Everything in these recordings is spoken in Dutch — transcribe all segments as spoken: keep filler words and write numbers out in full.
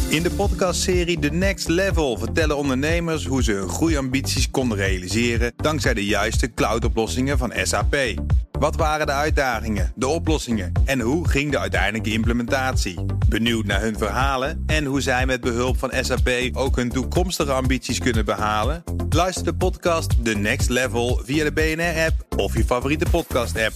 In de podcastserie The Next Level vertellen ondernemers hoe ze hun groeiambities konden realiseren dankzij de juiste cloudoplossingen van S A P. Wat waren de uitdagingen, de oplossingen en hoe ging de uiteindelijke implementatie? Benieuwd naar hun verhalen en hoe zij met behulp van S A P ook hun toekomstige ambities kunnen behalen? Luister de podcast The Next Level via de B N R-app of je favoriete podcast-app.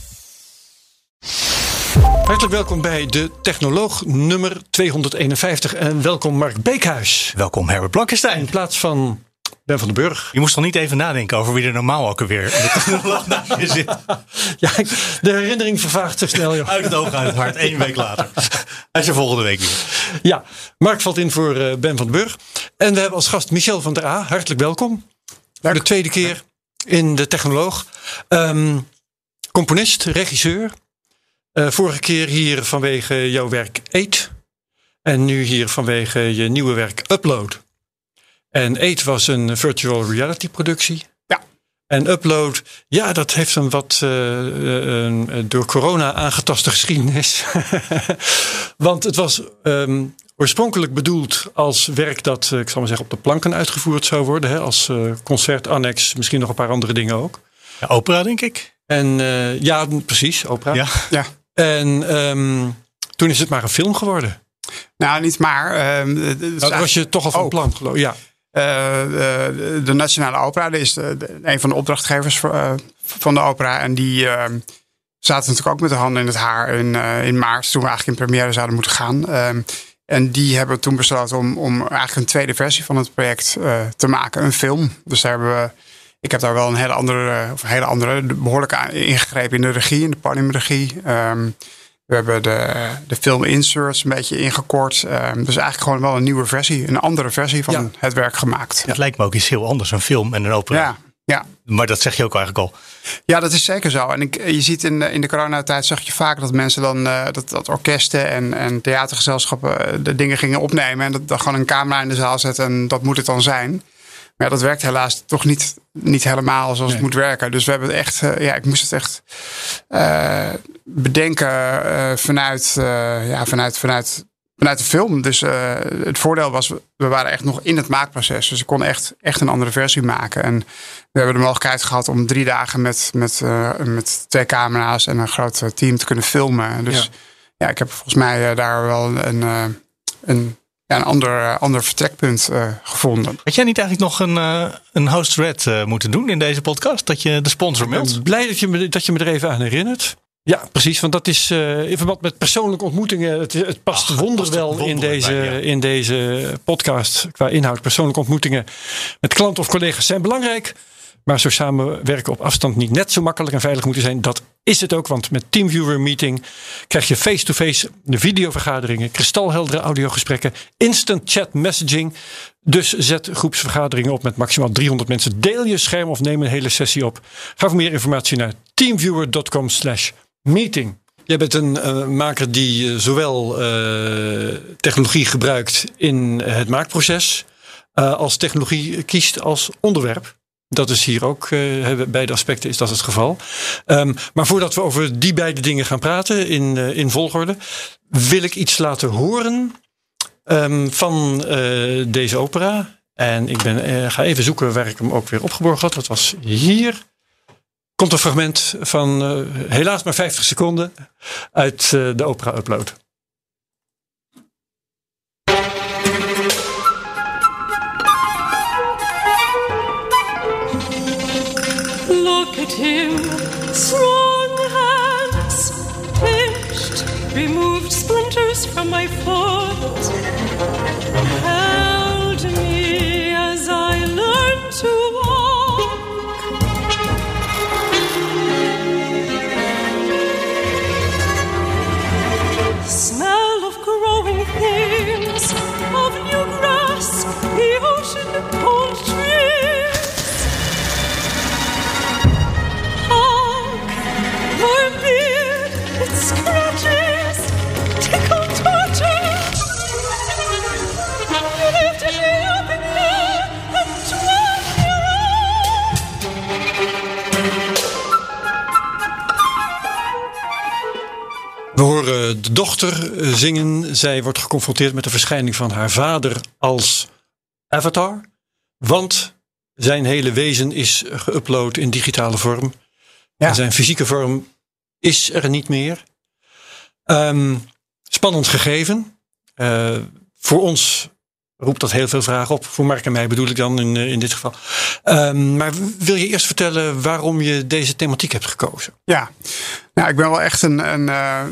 Hartelijk welkom bij de Technoloog nummer tweehonderdeenenvijftig. En welkom Mark Beekhuis. Welkom Herbert Blankenstein. In plaats van Ben van den Burg. Je moest toch niet even nadenken over wie er normaal ook alweer in de Technoloog naast je zit? Ja, de herinnering vervaagt zo snel. Joh. Uit het oog, uit het hart. Eén week later. Hij is er volgende week weer. Ja, Mark valt in voor uh, Ben van den Burg. En we hebben als gast Michel van der A. Hartelijk welkom. Voor de tweede keer in de Technoloog. Um, componist, regisseur. Uh, vorige keer hier vanwege jouw werk Eet. En nu hier vanwege je nieuwe werk Upload. En Eet was een virtual reality productie. Ja. En Upload, ja, dat heeft een wat uh, een door corona aangetaste geschiedenis. Want het was um, oorspronkelijk bedoeld als werk dat, uh, ik zal maar zeggen, op de planken uitgevoerd zou worden. Hè, als uh, concertannex, misschien nog een paar andere dingen ook. Ja, opera, denk ik. En uh, ja, precies, opera. Ja. Ja. En um, toen is het maar een film geworden. Nou, niet maar. Uh, dat nou, dat was je toch al van ook. plan, geloof ik. Ja. Uh, de, de Nationale Opera, dat is de, de, een van de opdrachtgevers voor, uh, van de opera. En die uh, zaten natuurlijk ook met de handen in het haar in, uh, in maart, toen we eigenlijk in première zouden moeten gaan. Uh, en die hebben toen besloten om, om eigenlijk een tweede versie van het project uh, te maken, een film. Dus daar hebben we, ik heb daar wel een hele andere, of een hele andere, behoorlijk ingegrepen in de regie, in de podiumregie. Um, We hebben de, de film inserts een beetje ingekort. Um, dus eigenlijk gewoon wel een nieuwe versie. Een andere versie van ja. het werk gemaakt. Het lijkt me ook iets heel anders. Een film en een opera. Ja, ja. Maar dat zeg je ook eigenlijk al. Ja, dat is zeker zo. En ik, je ziet in de, in de coronatijd zag je vaak dat mensen dan... Uh, dat, dat orkesten en, en theatergezelschappen de dingen gingen opnemen. En dat, dat gewoon een camera in de zaal zetten. En dat moet het dan zijn. Maar ja, dat werkt helaas toch niet, niet helemaal zoals nee. het moet werken. Dus we hebben het echt... Uh, ja, ik moest het echt uh, bedenken uh, vanuit, uh, ja, vanuit, vanuit, vanuit de film. Dus uh, het voordeel was, we waren echt nog in het maakproces. Dus ik kon echt, echt een andere versie maken. En we hebben de mogelijkheid gehad om drie dagen met, met, uh, met twee camera's en een groot team te kunnen filmen. Dus ja, ja ik heb volgens mij uh, daar wel een... Uh, een Ja, een ander, ander vertrekpunt uh, gevonden. Had jij niet eigenlijk nog een, uh, een host red uh, moeten doen in deze podcast? Dat je de sponsor meldt? Ik ben blij dat je, me, dat je me er even aan herinnert. Ja, precies. Want dat is uh, in verband met persoonlijke ontmoetingen. Het, het past Ach, wonderwel past in, deze, bij, ja. in deze podcast qua inhoud. Persoonlijke ontmoetingen met klanten of collega's zijn belangrijk. Maar zo samenwerken op afstand niet net zo makkelijk en veilig moeten zijn. Dat is het ook, want met TeamViewer Meeting krijg je face-to-face de videovergaderingen, kristalheldere audiogesprekken, instant chat messaging. Dus zet groepsvergaderingen op met maximaal driehonderd mensen. Deel je scherm of neem een hele sessie op. Ga voor meer informatie naar teamviewer.com slash meeting. Jij bent een uh, maker die uh, zowel uh, technologie gebruikt in het maakproces uh, als technologie kiest als onderwerp. Dat is hier ook, uh, beide aspecten is dat het geval. Um, maar voordat we over die beide dingen gaan praten in, uh, in volgorde, wil ik iets laten horen um, van uh, deze opera. En ik ben, uh, ga even zoeken waar ik hem ook weer opgeborgen had. Dat was hier. Komt een fragment van uh, helaas maar vijftig seconden uit uh, de opera Upload. Look at him, strong hands, pinched, removed splinters from my foot, held me as I learned to walk. Smell of growing things, of new grass, the ocean, old trees. de dochter zingen. Zij wordt geconfronteerd met de verschijning van haar vader als avatar. Want zijn hele wezen is geüpload in digitale vorm. Ja. En zijn fysieke vorm is er niet meer. Um, spannend gegeven. Uh, voor ons roept dat heel veel vragen op. Voor Mark en mij bedoel ik dan in, in dit geval. Um, maar wil je eerst vertellen waarom je deze thematiek hebt gekozen? Ja, nou, ik ben wel echt een, een, uh,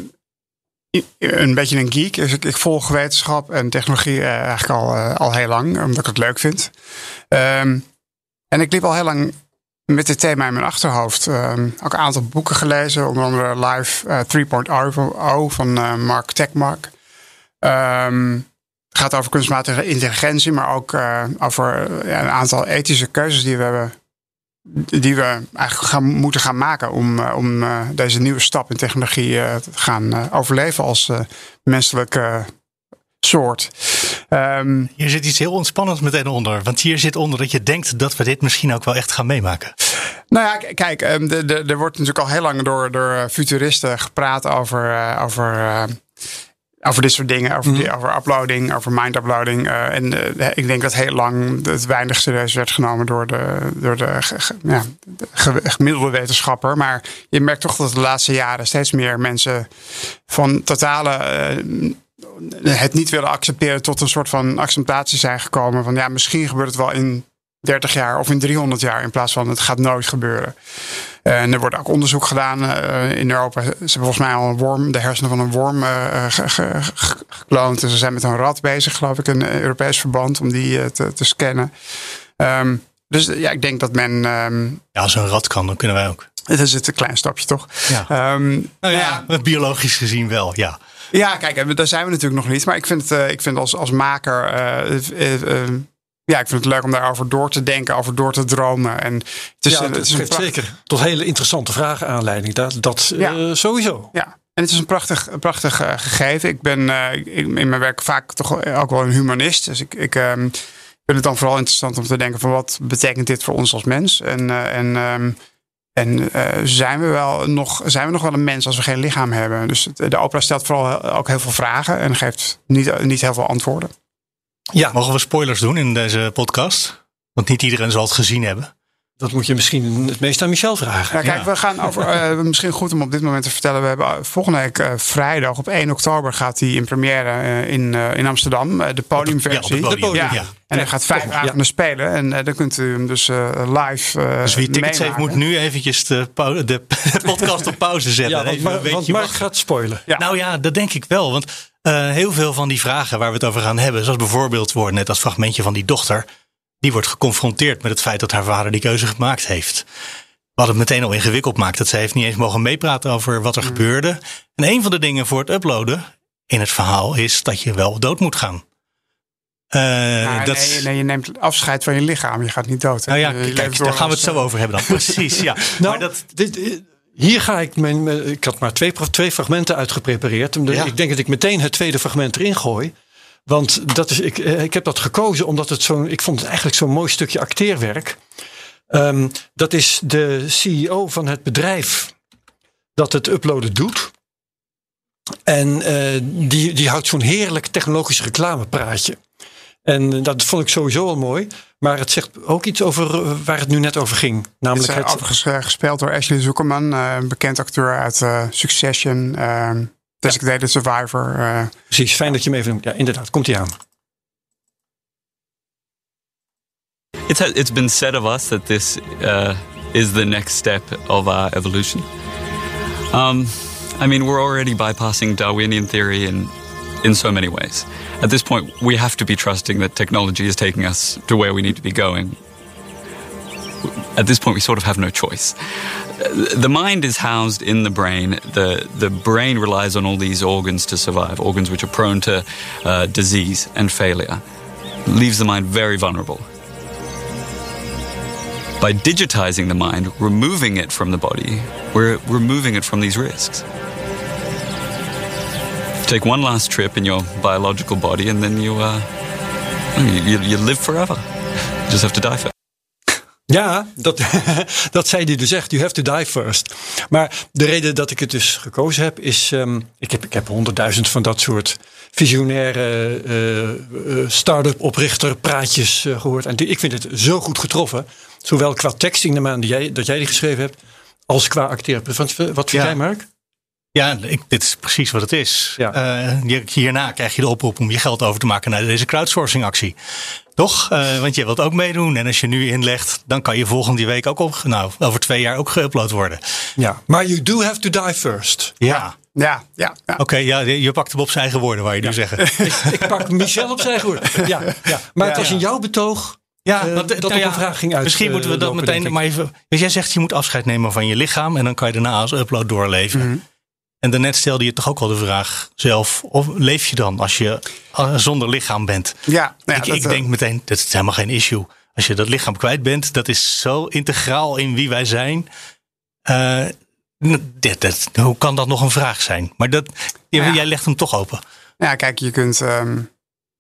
een beetje een geek. Dus ik, ik volg wetenschap en technologie uh, eigenlijk al, uh, al heel lang. Omdat ik het leuk vind. Um, en ik liep al heel lang met dit thema in mijn achterhoofd. Um, ook een aantal boeken gelezen. Onder andere Live uh, drie punt nul van uh, Mark Tekmark. Um, Het gaat over kunstmatige intelligentie, maar ook uh, over uh, ja, een aantal ethische keuzes die we hebben, die we eigenlijk gaan, moeten gaan maken om, uh, om uh, deze nieuwe stap in technologie uh, te gaan uh, overleven als uh, menselijke uh, soort. Um, hier zit iets heel ontspannends meteen onder, want hier zit onder dat je denkt dat we dit misschien ook wel echt gaan meemaken. Nou ja, k- kijk, um, de, de, er wordt natuurlijk al heel lang door, door futuristen gepraat over, uh, over uh, Over dit soort dingen, over, die, mm. over uploading, over mind-uploading. Uh, en uh, ik denk dat heel lang het weinig serieus werd genomen door de, door de, ge, ge, ja, de gemiddelde wetenschapper. Maar je merkt toch dat de laatste jaren steeds meer mensen van totale uh, het niet willen accepteren tot een soort van acceptatie zijn gekomen. Van ja, misschien gebeurt het wel in dertig jaar of in driehonderd jaar in plaats van het gaat nooit gebeuren. Uh, en er wordt ook onderzoek gedaan uh, in Europa. Ze hebben volgens mij al een worm, de hersenen van een worm uh, ge, ge, ge, gekloond. Dus ze zijn met een rat bezig, geloof ik, een Europees verband om die uh, te, te scannen. Um, dus ja, ik denk dat men... Um, ja, als een rat kan, dan kunnen wij ook. Het is een klein stapje, toch? Ja. Um, nou ja, ja, biologisch gezien wel, ja. Ja, kijk, daar zijn we natuurlijk nog niet. Maar ik vind het, uh, ik vind als, als maker... Uh, uh, uh, Ja, ik vind het leuk om daarover door te denken, over door te dromen. En het is, ja, het het is geeft pracht... zeker tot hele interessante vragen aanleiding. Dat, dat ja. uh, sowieso. Ja, en het is een prachtig, een prachtig uh, gegeven. Ik ben uh, ik, in mijn werk vaak toch ook wel een humanist. Dus ik, ik um, vind het dan vooral interessant om te denken van wat betekent dit voor ons als mens? En, uh, en, um, en uh, zijn, we wel nog, zijn we nog wel een mens als we geen lichaam hebben? Dus de opera stelt vooral ook heel veel vragen en geeft niet, niet heel veel antwoorden. Ja. Mogen we spoilers doen in deze podcast? Want niet iedereen zal het gezien hebben. Dat moet je misschien het meest aan Michel vragen. Ja, kijk, ja. we gaan over. Uh, misschien goed om op dit moment te vertellen. We hebben volgende week uh, vrijdag op één oktober gaat hij in première uh, in, uh, in Amsterdam. Uh, de podiumversie. Ja, de podium, ja. ja. En hij gaat vijf avonden ja. spelen. En uh, dan kunt u hem dus uh, live. Uh, dus wie tickets heeft, moet nu eventjes de, de, de podcast op pauze zetten. Ja, want, Even, maar, want Mark gaat spoilen. Ja. Nou ja, dat denk ik wel. Want uh, heel veel van die vragen waar we het over gaan hebben, zoals bijvoorbeeld wordt net dat fragmentje van die dochter. Die wordt geconfronteerd met het feit dat haar vader die keuze gemaakt heeft. Wat het meteen al ingewikkeld maakt. Dat zij heeft niet eens mogen meepraten over wat er mm. gebeurde. En een van de dingen voor het uploaden in het verhaal is dat je wel dood moet gaan. Uh, nou, dat... nee, nee, je neemt afscheid van je lichaam. Je gaat niet dood. Hè? Nou ja, je kijk, daar gaan we het zo over hebben dan. Precies, ja. nou, maar dat... dit, hier ga ik mijn... Ik had maar twee, twee fragmenten uitgeprepareerd. Ja. Ik denk dat ik meteen het tweede fragment erin gooi. Want dat is, ik, ik heb dat gekozen omdat het zo'n. Ik vond het eigenlijk zo'n mooi stukje acteerwerk. Um, dat is de C E O van het bedrijf dat het uploaden doet. En uh, die, die houdt zo'n heerlijk technologisch reclamepraatje. En dat vond ik sowieso al mooi. Maar het zegt ook iets over uh, waar het nu net over ging. Namelijk het is uh, overigens uh, gespeeld door Ashley Zuckerman. Uh, een bekend acteur uit uh, Succession. Uh, Designated ja. Survivor. Uh, Precies, fijn dat je hem even noemt. Ja, inderdaad, komt hij aan. It's, it's been said of us that this uh, is the next step of our evolution. Um, I mean, we're already bypassing Darwinian theory in, in so many ways. At this point, we have to be trusting that technology is taking us to where we need to be going. At this point, we sort of have no choice. The mind is housed in the brain. The, the brain relies on all these organs to survive, organs which are prone to uh, disease and failure. Leaves the mind very vulnerable. By digitizing the mind, removing it from the body, we're removing it from these risks. Take one last trip in your biological body and then you, uh, you, you live forever. You just have to die first. Ja, dat, dat zei hij dus echt. You have to die first. Maar de reden dat ik het dus gekozen heb is... Um, ik heb, ik heb honderdduizend van dat soort visionaire uh, uh, start-up oprichter praatjes uh, gehoord. En ik vind het zo goed getroffen. Zowel qua teksting, de maan die jij, dat jij die geschreven hebt, als qua acteren. Wat, wat vind ja. jij, Mark? Ja, ik, dit is precies wat het is. Ja. Uh, hierna krijg je de oproep om je geld over te maken naar deze crowdsourcing actie. Toch? Uh, want je wilt ook meedoen. En als je nu inlegt, dan kan je volgende week ook op, nou, over twee jaar ook geüpload worden. Ja, maar you do have to die first. Ja. Ja, ja. ja. Oké, okay, ja, je pakt hem op zijn eigen woorden, wou je ja. nu zeggen. ik, ik pak Michel op zijn eigen woorden. Ja, ja. Maar ja, het was in jouw betoog ja, uh, want, dat nou op ja, een vraag ging uit. Misschien moeten we dat lopen, meteen maar even... Dus jij zegt, je moet afscheid nemen van je lichaam en dan kan je daarna als upload doorleven. Mm-hmm. En daarnet stelde je toch ook al de vraag zelf, of leef je dan als je zonder lichaam bent? Ja, nou ja ik, dat, ik denk meteen, dat is helemaal geen issue. Als je dat lichaam kwijt bent, dat is zo integraal in wie wij zijn. Uh, dat, dat, hoe kan dat nog een vraag zijn? Maar dat, ja. jij legt hem toch open. Ja, kijk, je kunt... Um,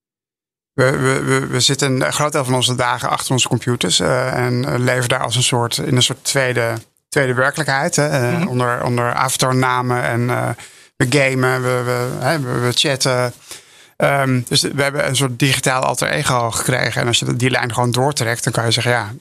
we, we, we, we zitten een groot deel van onze dagen achter onze computers. Uh, en leven daar als een soort, in een soort tweede... tweede werkelijkheid. Hè? Mm-hmm. onder, onder avatarnamen en uh, we gamen, we, we, hè, we, we chatten. Um, dus we hebben een soort digitaal alter ego gekregen. En als je die lijn gewoon doortrekt, dan kan je zeggen, ja,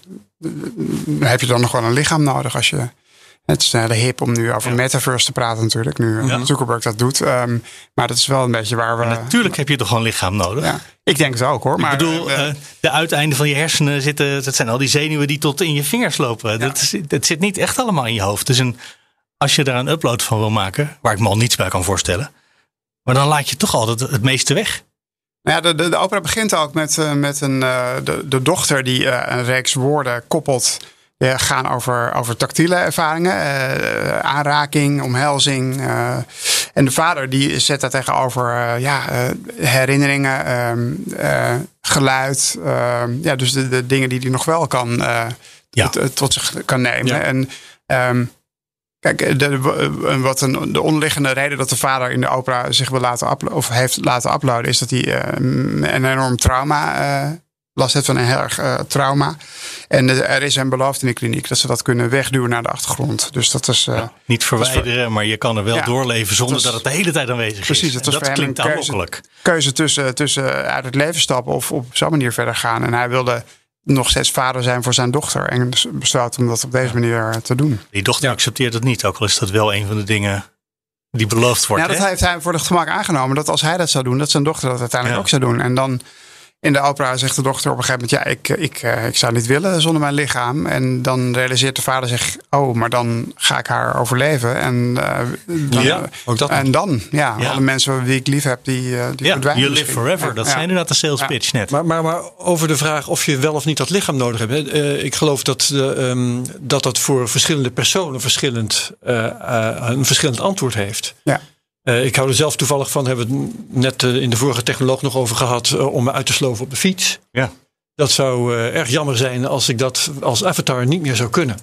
heb je dan nog wel een lichaam nodig als je... Het is een hele hip om nu over ja. metaverse te praten natuurlijk. Nu ja. Zuckerberg dat doet. Um, maar dat is wel een beetje waar we... Maar natuurlijk heb je toch gewoon een lichaam nodig? Ja. Ik denk het ook hoor. Maar ik bedoel, uh, de uiteinden van je hersenen zitten... Dat zijn al die zenuwen die tot in je vingers lopen. Ja. Dat, is, dat zit niet echt allemaal in je hoofd. Dus een, als je daar een upload van wil maken... waar ik me al niets bij kan voorstellen... maar dan laat je toch altijd het meeste weg. Ja, de, de, de opera begint ook met, uh, met een, uh, de, de dochter die uh, een reeks woorden koppelt... Die gaan over, over tactiele ervaringen, uh, aanraking, omhelzing. Uh, en de vader die zet daar tegenover uh, ja, uh, herinneringen, uh, uh, geluid. Uh, ja, dus de, de dingen die hij nog wel kan, uh, ja. tot, tot zich kan nemen. Ja. En um, kijk, de, de, wat een, de onderliggende reden dat de vader in de opera zich wil laten uploaden, of heeft laten uploaden, is dat hij uh, een enorm trauma uh, last heeft van een heel erg uh, trauma. En uh, er is een beloofd in de kliniek dat ze dat kunnen wegduwen naar de achtergrond. Dus dat is... Uh, ja, niet verwijderen, voor, maar je kan er wel ja, doorleven zonder dat, was, dat het de hele tijd aanwezig precies, is. Precies, dat klinkt aanlokkelijk. Keuze tussen, tussen uit het leven stappen of op zo'n manier verder gaan. En hij wilde nog steeds vader zijn voor zijn dochter. En besloot om dat op deze manier te doen. Die dochter ja. accepteert het niet, ook al is dat wel een van de dingen die beloofd wordt. Ja, dat hè? heeft hij voor het gemak aangenomen. Dat als hij dat zou doen, dat zijn dochter dat uiteindelijk ja. ook zou doen. En dan... In de opera zegt de dochter op een gegeven moment... ja, ik, ik, uh, ik zou niet willen zonder mijn lichaam. En dan realiseert de vader zich... oh, maar dan ga ik haar overleven. En, uh, dan, ja, ook dat en dan, ja, ja, alle mensen die ik lief heb, die, uh, die ja, verdwijnen. You live forever, dat ja. zijn inderdaad de sales pitch net. Maar, maar, maar over de vraag of je wel of niet dat lichaam nodig hebt. Hè? Uh, ik geloof dat, uh, um, dat dat voor verschillende personen... verschillend, uh, uh, een verschillend antwoord heeft. Ja. Uh, ik hou er zelf toevallig van, hebben we het net uh, in de vorige technoloog nog over gehad, uh, om me uit te sloven op de fiets. Ja. Dat zou uh, erg jammer zijn als ik dat als avatar niet meer zou kunnen.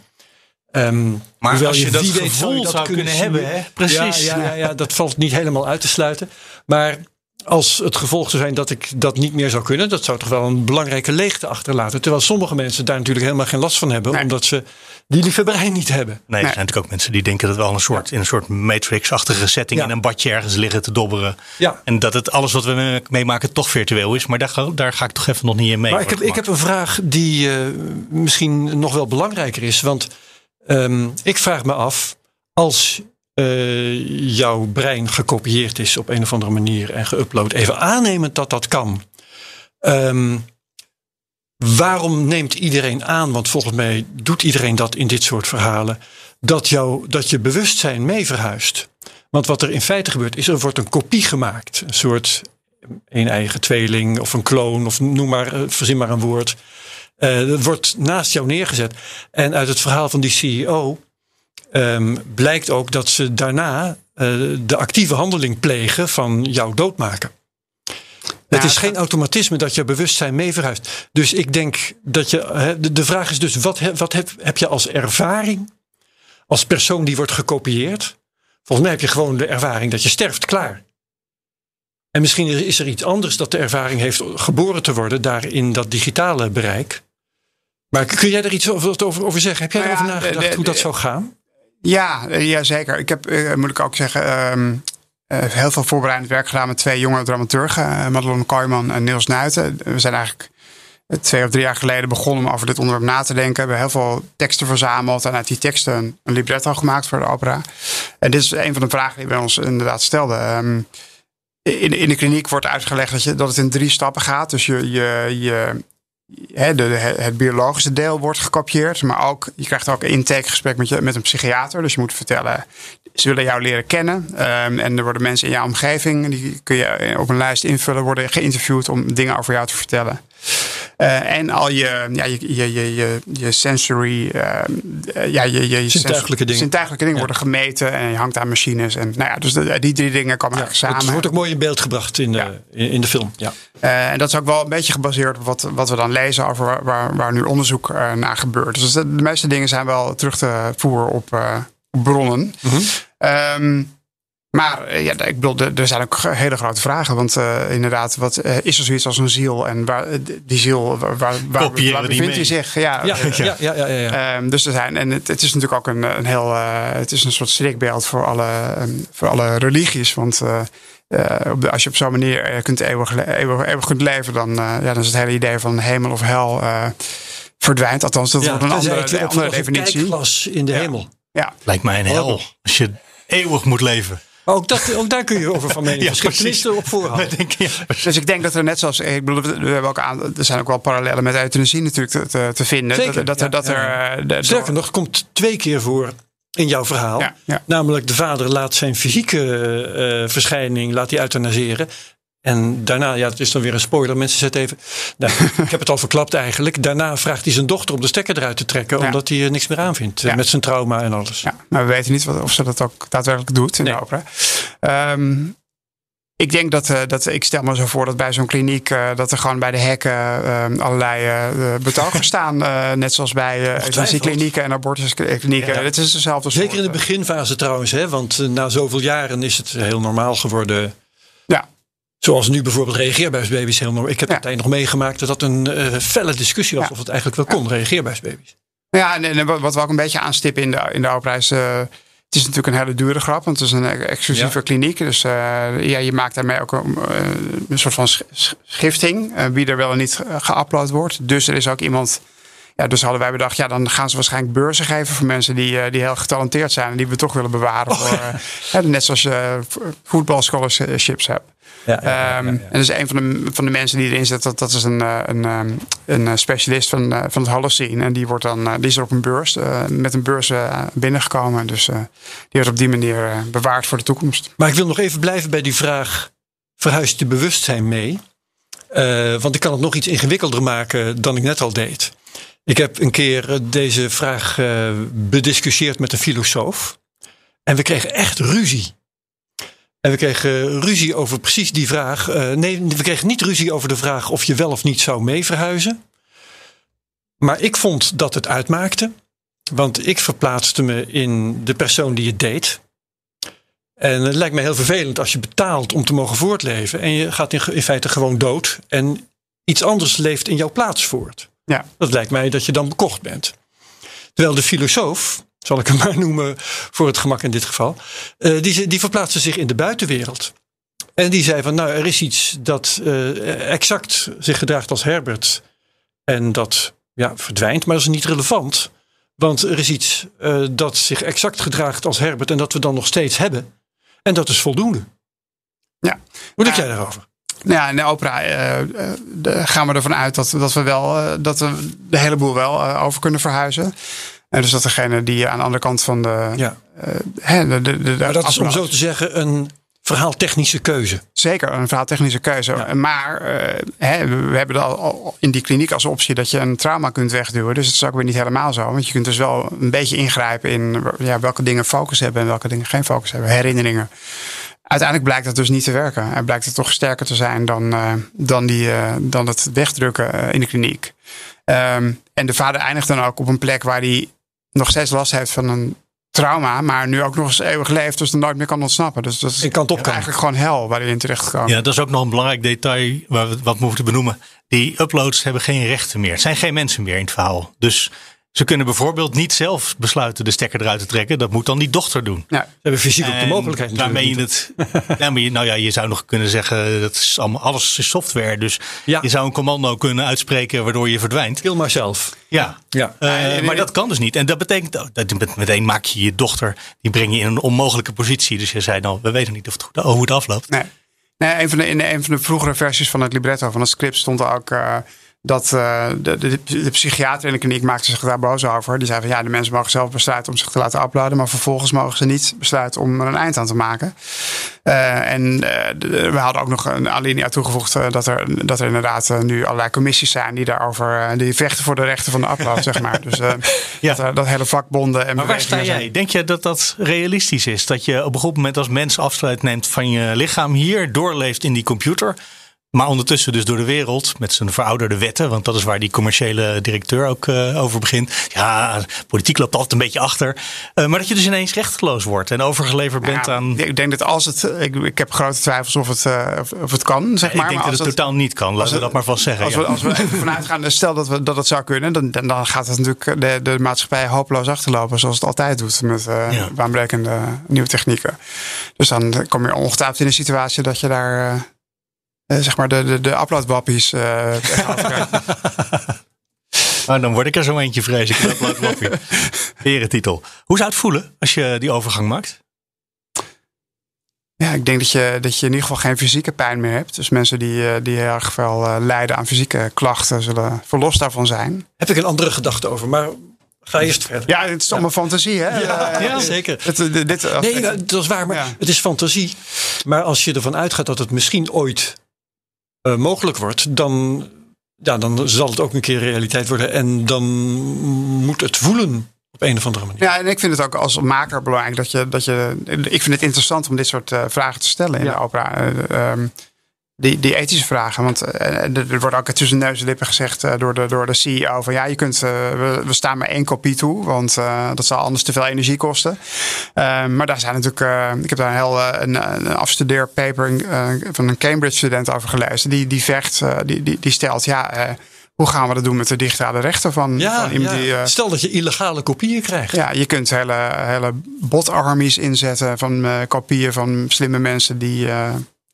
Um, maar als je, je dat gevoel weet, zou, je dat zou kunnen, kunnen hebben, hè? Precies. Ja, ja, ja, ja, dat valt niet helemaal uit te sluiten. Maar als het gevolg zou zijn dat ik dat niet meer zou kunnen, dat zou toch wel een belangrijke leegte achterlaten. Terwijl sommige mensen daar natuurlijk helemaal geen last van hebben, nee. omdat ze die liefhebberij niet hebben. Nee, er nee. zijn natuurlijk ook mensen die denken dat we al een soort, ja. in een soort Matrix-achtige setting ja. in een badje ergens liggen te dobberen. Ja. En dat het alles wat we meemaken toch virtueel is. Maar daar ga, daar ga ik toch even nog niet in mee. Maar ik heb, ik heb een vraag die uh, misschien nog wel belangrijker is. Want um, ik vraag me af, als uh, jouw brein gekopieerd is op een of andere manier en geüpload, even aannemend dat dat kan. Um, Waarom neemt iedereen aan, want volgens mij doet iedereen dat in dit soort verhalen, dat, jou, dat je bewustzijn mee verhuist? Want wat er in feite gebeurt, is er wordt een kopie gemaakt. Een soort een eigen tweeling of een kloon of noem maar, verzin maar een woord. Uh, dat wordt naast jou neergezet. En uit het verhaal van die C E O um, blijkt ook dat ze daarna uh, de actieve handeling plegen van jou doodmaken. Het ja, is geen automatisme dat je bewustzijn mee verhuist. Dus ik denk dat je... De vraag is dus, wat, wat heb, heb je als ervaring? Als persoon die wordt gekopieerd? Volgens mij heb je gewoon de ervaring dat je sterft, klaar. En misschien is er iets anders dat de ervaring heeft geboren te worden, daar in dat digitale bereik. Maar kun jij er iets over, over, over zeggen? Heb jij nou erover ja, nagedacht de, de, hoe dat de, zou gaan? Ja, ja zeker. Ik heb, uh, moet ik ook zeggen, um, uh, heel veel voorbereidend werk gedaan met twee jonge dramaturgen. Uh, Madelon Kooijman en Niels Nuiten. We zijn eigenlijk twee of drie jaar geleden begonnen om over dit onderwerp na te denken. We hebben heel veel teksten verzameld en uit die teksten een, een libretto gemaakt voor de opera. En dit is een van de vragen die we ons inderdaad stelden. Um, in, in de kliniek wordt uitgelegd dat, je, dat het in drie stappen gaat. Dus je, je, je, he, de, het biologische deel wordt gekopieerd. Maar ook, je krijgt ook een intakegesprek met, je, met een psychiater. Dus je moet vertellen, ze willen jou leren kennen. Um, en er worden mensen in jouw omgeving, die kun je op een lijst invullen, worden geïnterviewd om dingen over jou te vertellen. Uh, en al je, ja, je, je, je, je, je sensory, uh, ja, je, je zintuigelijke dingen, zintuigelijke dingen ja. worden gemeten en je hangt aan machines. En nou ja, dus de, die drie dingen komen Ja, eigenlijk samen. het wordt ook mooi in beeld gebracht in de, Ja. in, in de film. Ja. Uh, en dat is ook wel een beetje gebaseerd op wat, wat we dan lezen over waar, waar, waar nu onderzoek uh, naar gebeurt. Dus de, de meeste dingen zijn wel terug te voeren op, uh, op bronnen. Mm-hmm. Um, Maar ja, ik bedoel, er zijn ook hele grote vragen. Want uh, inderdaad, wat, uh, is er zoiets als een ziel? En waar, die ziel, waar, waar, waar bevindt hij zich? Ja, ja, uh, ja, ja, ja, ja, ja. Um, dus er zijn, en het, het is natuurlijk ook een, een heel, uh, het is een soort schrikbeeld voor alle, um, voor alle religies. Want uh, uh, op de, als je op zo'n manier kunt eeuwig, eeuwig, eeuwig kunt leven, dan, uh, ja, dan is het hele idee van hemel of hel uh, verdwijnt. Althans, dat ja, wordt een andere, een een andere definitie. Een kijkglas in de ja. hemel. Ja. Lijkt mij een hel. Als je eeuwig moet leven. Maar ook, dat, ook daar kun je over van mening Ja, verschillen. Tenminste op voorhand. Denk, ja. Dus ik denk dat er net zoals, ik bedoel, we hebben ook aan, er zijn ook wel parallellen met euthanasie natuurlijk te, te, te vinden. Zeker, dat, dat, ja, dat er, ja. de, Sterker nog, het komt twee keer voor in jouw verhaal. Ja, ja. Namelijk de vader laat zijn fysieke uh, verschijning laat hij euthanaseren. En daarna, ja, het is dan weer een spoiler. Mensen zetten even. Nou, ik heb het al verklapt eigenlijk. Daarna vraagt hij zijn dochter om de stekker eruit te trekken. Ja. Omdat hij er niks meer aan vindt. Ja. Met zijn trauma en alles. Ja, maar we weten niet wat, of ze dat ook daadwerkelijk doet in Nee. de opera. Um, ik denk dat, uh, dat, ik stel me zo voor dat bij zo'n kliniek, uh, dat er gewoon bij de hekken uh, allerlei uh, betogers staan. Uh, net zoals bij uh, euthanasieklinieken en abortusklinieken. Ja. Het is dezelfde soort. Zeker in de beginfase trouwens. Hè, want uh, na zoveel jaren is het heel normaal geworden. Ja. Zoals nu bijvoorbeeld reageerbuisbaby's. Heel normaal. Ik heb Ja. het nog meegemaakt dat dat een uh, felle discussie was. Ja. Of het eigenlijk wel kon, reageerbuisbaby's. Ja, en, en wat we ook een beetje aanstippen in de, in de opera is, uh, het is natuurlijk een hele dure grap, want het is een exclusieve Ja. kliniek. Dus uh, ja, je maakt daarmee ook een, uh, een soort van sch- schifting, uh, wie er wel en niet geüpload wordt. Dus er is ook iemand, ja, dus hadden wij bedacht, ja, dan gaan ze waarschijnlijk beurzen geven voor mensen die, uh, die heel getalenteerd zijn en die we toch willen bewaren. Oh, voor, uh, ja, net zoals je voetbalscholarships hebt. Ja, ja, ja, ja, ja. Um, en dus een van de, van de mensen die erin zit, dat, dat is een, een, een, een specialist van, van het Holocene. En die, wordt dan, die is er op een beurs, uh, met een beurs uh, binnengekomen. Dus uh, die wordt op die manier uh, bewaard voor de toekomst. Maar ik wil nog even blijven bij die vraag, verhuist je bewustzijn mee? Uh, want ik kan het nog iets ingewikkelder maken dan ik net al deed. Ik heb een keer deze vraag uh, bediscussieerd met een filosoof. En we kregen echt ruzie. En we kregen ruzie over precies die vraag. Uh, nee, we kregen niet ruzie over de vraag of je wel of niet zou mee verhuizen. Maar ik vond dat het uitmaakte. Want ik verplaatste me in de persoon die het deed. En het lijkt me heel vervelend als je betaalt om te mogen voortleven. En je gaat in, in feite gewoon dood. En iets anders leeft in jouw plaats voort. Ja. Dat lijkt mij dat je dan bekocht bent. Terwijl de filosoof, zal ik hem maar noemen voor het gemak in dit geval. Uh, die, die verplaatste zich in de buitenwereld. En die zei van nou er is iets dat uh, exact zich gedraagt als Herbert. En dat ja, verdwijnt, maar dat is niet relevant. Want er is iets uh, dat zich exact gedraagt als Herbert. En dat we dan nog steeds hebben. En dat is voldoende. Ja. Hoe denk Uh, jij daarover? Ja, in de opera uh, uh, de, gaan we ervan uit dat, dat we wel uh, dat we de hele boel wel uh, over kunnen verhuizen. En dus dat degene die aan de andere kant van de. Ja. Uh, hè, de, de, de, Maar dat is om afbraak. zo te zeggen een verhaaltechnische keuze. Zeker, een verhaaltechnische keuze. Ja. Maar uh, hè, we hebben al, al in die kliniek als optie dat je een trauma kunt wegduwen. Dus het is ook weer niet helemaal zo. Want je kunt dus wel een beetje ingrijpen in ja, welke dingen focus hebben en welke dingen geen focus hebben. Herinneringen. Uiteindelijk blijkt dat dus niet te werken. En blijkt het toch sterker te zijn dan, uh, dan, die, uh, dan het wegdrukken uh, in de kliniek. Um, en de vader eindigt dan ook op een plek waar hij nog steeds last heeft van een trauma, maar nu ook nog eens eeuwig leeft, dus er nooit meer kan ontsnappen. Dus dat is En kant op kan. eigenlijk gewoon hel waar je in terecht kan. Ja, dat is ook nog een belangrijk detail waar we wat moeten benoemen. Die uploads hebben geen rechten meer. Het zijn geen mensen meer in het verhaal. Dus ze kunnen bijvoorbeeld niet zelf besluiten de stekker eruit te trekken. Dat moet dan die dochter doen. Ja. Ze hebben fysiek ook de mogelijkheid Daarmee je natuurlijk. het. Ja, maar je, nou ja, je zou nog kunnen zeggen dat is allemaal alles is software. Dus Ja. je zou een commando kunnen uitspreken waardoor je verdwijnt. Kill myself. Ja. Ja. Uh, maar dat kan dus niet. En dat betekent ook dat meteen maak je je dochter, die breng je in een onmogelijke positie. Dus je zei nou, we weten niet of het goed, hoe het afloopt. Nee. Nee, een van de, in een van de vroegere versies van het libretto van het script stond er ook uh, dat uh, de, de, de psychiater in de kliniek maakte zich daar boos over. Die zei van ja, de mensen mogen zelf besluiten om zich te laten uploaden, maar vervolgens mogen ze niet besluiten om er een eind aan te maken. Uh, en uh, de, we hadden ook nog een alinea toegevoegd uh, dat, er, dat er inderdaad uh, nu allerlei commissies zijn die daarover uh, die vechten voor de rechten van de upload, zeg maar. Dus uh, ja. dat, uh, dat hele vakbonden en maar waar sta jij? zijn. Denk je dat dat realistisch is? Dat je op een goed moment als mens afscheid neemt van je lichaam, hier doorleeft in die computer, maar ondertussen dus door de wereld met zijn verouderde wetten, want dat is waar die commerciële directeur ook uh, over begint. Ja, politiek loopt altijd een beetje achter. Uh, maar dat je dus ineens rechteloos wordt en overgeleverd bent ja, aan. Ik denk dat als het. Ik, ik heb grote twijfels of het, uh, of, of het kan, zeg Ja, maar. ik denk maar dat het het, totaal niet kan. Laten we dat maar vast zeggen. Als, Ja. we, als we even vanuit gaan, stel dat, we, dat het zou kunnen, dan, dan gaat het natuurlijk de, de maatschappij hopeloos achterlopen, zoals het altijd doet met uh, Ja. baanbrekende nieuwe technieken. Dus dan kom je ongetwijfeld in een situatie dat je daar. Uh, Uh, zeg maar de, de, de uploadwappies uh, gaat. Nou, dan word ik er zo eentje, vrees ik. Een uploadwappie. Eretitel. Hoe zou het voelen als je die overgang maakt? Ja, ik denk dat je, dat je in ieder geval geen fysieke pijn meer hebt. Dus mensen die, die heel erg veel uh, lijden aan fysieke klachten zullen verlost daarvan zijn. Heb ik een andere gedachte over, maar ga eerst verder. Ja, het is allemaal ja. fantasie, hè? Ja, uh, ja zeker. Het, dit, dit, nee, nou, dat is waar, maar ja. het is fantasie. Maar als je ervan uitgaat dat het misschien ooit Uh, mogelijk wordt, dan, ja, dan zal het ook een keer realiteit worden. En dan moet het voelen op een of andere manier. Ja, en ik vind het ook als maker belangrijk dat je. Dat je ik vind het interessant om dit soort uh, vragen te stellen in ja. de opera. Uh, um, die, die ethische vragen. Want uh, er wordt ook tussen neus en lippen gezegd uh, door, de, door de C E O van ja, je kunt, uh, we, we staan maar één kopie toe, want uh, dat zal anders te veel energie kosten. Uh, maar daar zijn natuurlijk, uh, ik heb daar een heel uh, een, een afstudeerpaper uh, van een Cambridge student over gelezen. Die, die vecht, uh, die, die, die stelt ja. Uh, Hoe gaan we dat doen met de digitale rechten van, ja, van iemand ja. die... Uh, Stel dat je illegale kopieën krijgt. Ja, je kunt hele, hele botarmies inzetten van uh, kopieën van slimme mensen die uh,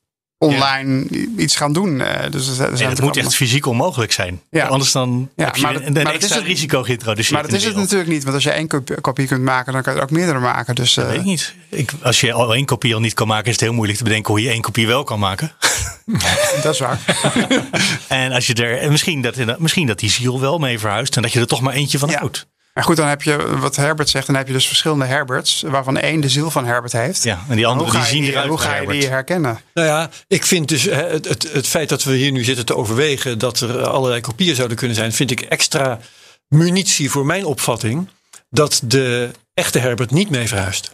online ja. iets gaan doen. Uh, dus er zijn en het moet allemaal... echt fysiek onmogelijk zijn. Ja. Anders dan ja, heb je maar dat, een, een maar extra het, risico geïntroduceerd. Maar dat is het natuurlijk niet. Want als je één kopie kunt maken, dan kan je er ook meerdere maken. Dus, uh, dat weet ik niet. Ik, als je al één kopie al niet kan maken, is het heel moeilijk te bedenken hoe je één kopie wel kan maken. Dat is waar. En als je er misschien dat, misschien dat die ziel wel mee verhuist en dat je er toch maar eentje van ja. houdt. Maar goed, dan heb je wat Herbert zegt, dan heb je dus verschillende Herberts, waarvan één de ziel van Herbert heeft. Ja, en die andere die zien eruit. Hoe ga je die herkennen? Nou ja, ik vind dus het, het, het feit dat we hier nu zitten te overwegen dat er allerlei kopieën zouden kunnen zijn, vind ik extra munitie voor mijn opvatting dat de echte Herbert niet mee verhuist.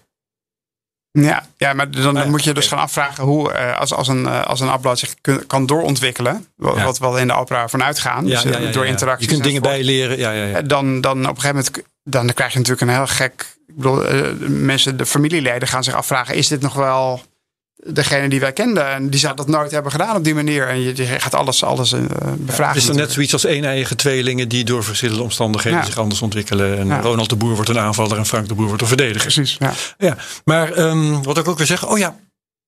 Ja, ja, maar dan, dan moet je dus gaan afvragen hoe uh, als, als, een, uh, als een upload zich kun, kan doorontwikkelen. Wat, ja. wat we in de opera vanuit gaan. Ja, dus, ja, ja, ja, door ja. interacties. Je kunt dingen bijleren. Ja, ja, ja. Dan, dan op een gegeven moment dan krijg je natuurlijk een heel gek. Ik bedoel, uh, mensen, de familieleden gaan zich afvragen: is dit nog wel degene die wij kenden? En die zou dat nooit hebben gedaan op die manier. En je, je gaat alles, alles uh, bevragen. Ja, het is dan net zoiets als een-eigen tweelingen die door verschillende omstandigheden ja. zich anders ontwikkelen. En ja. Ronald de Boer wordt een aanvaller en Frank de Boer wordt een verdediger. Precies, ja. ja. Maar um, wat ik ook weer zeg, oh ja,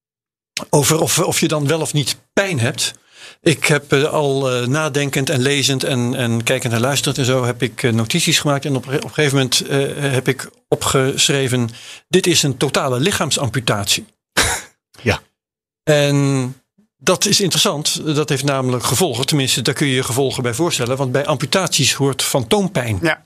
over of, of je dan wel of niet pijn hebt. Ik heb uh, al uh, nadenkend en lezend en, en kijkend en luisterend en zo heb ik uh, notities gemaakt. En op, op een gegeven moment uh, heb ik opgeschreven, dit is een totale lichaamsamputatie. Ja. En dat is interessant. Dat heeft namelijk gevolgen. Tenminste, daar kun je je gevolgen bij voorstellen. Want bij amputaties hoort fantoompijn. Ja.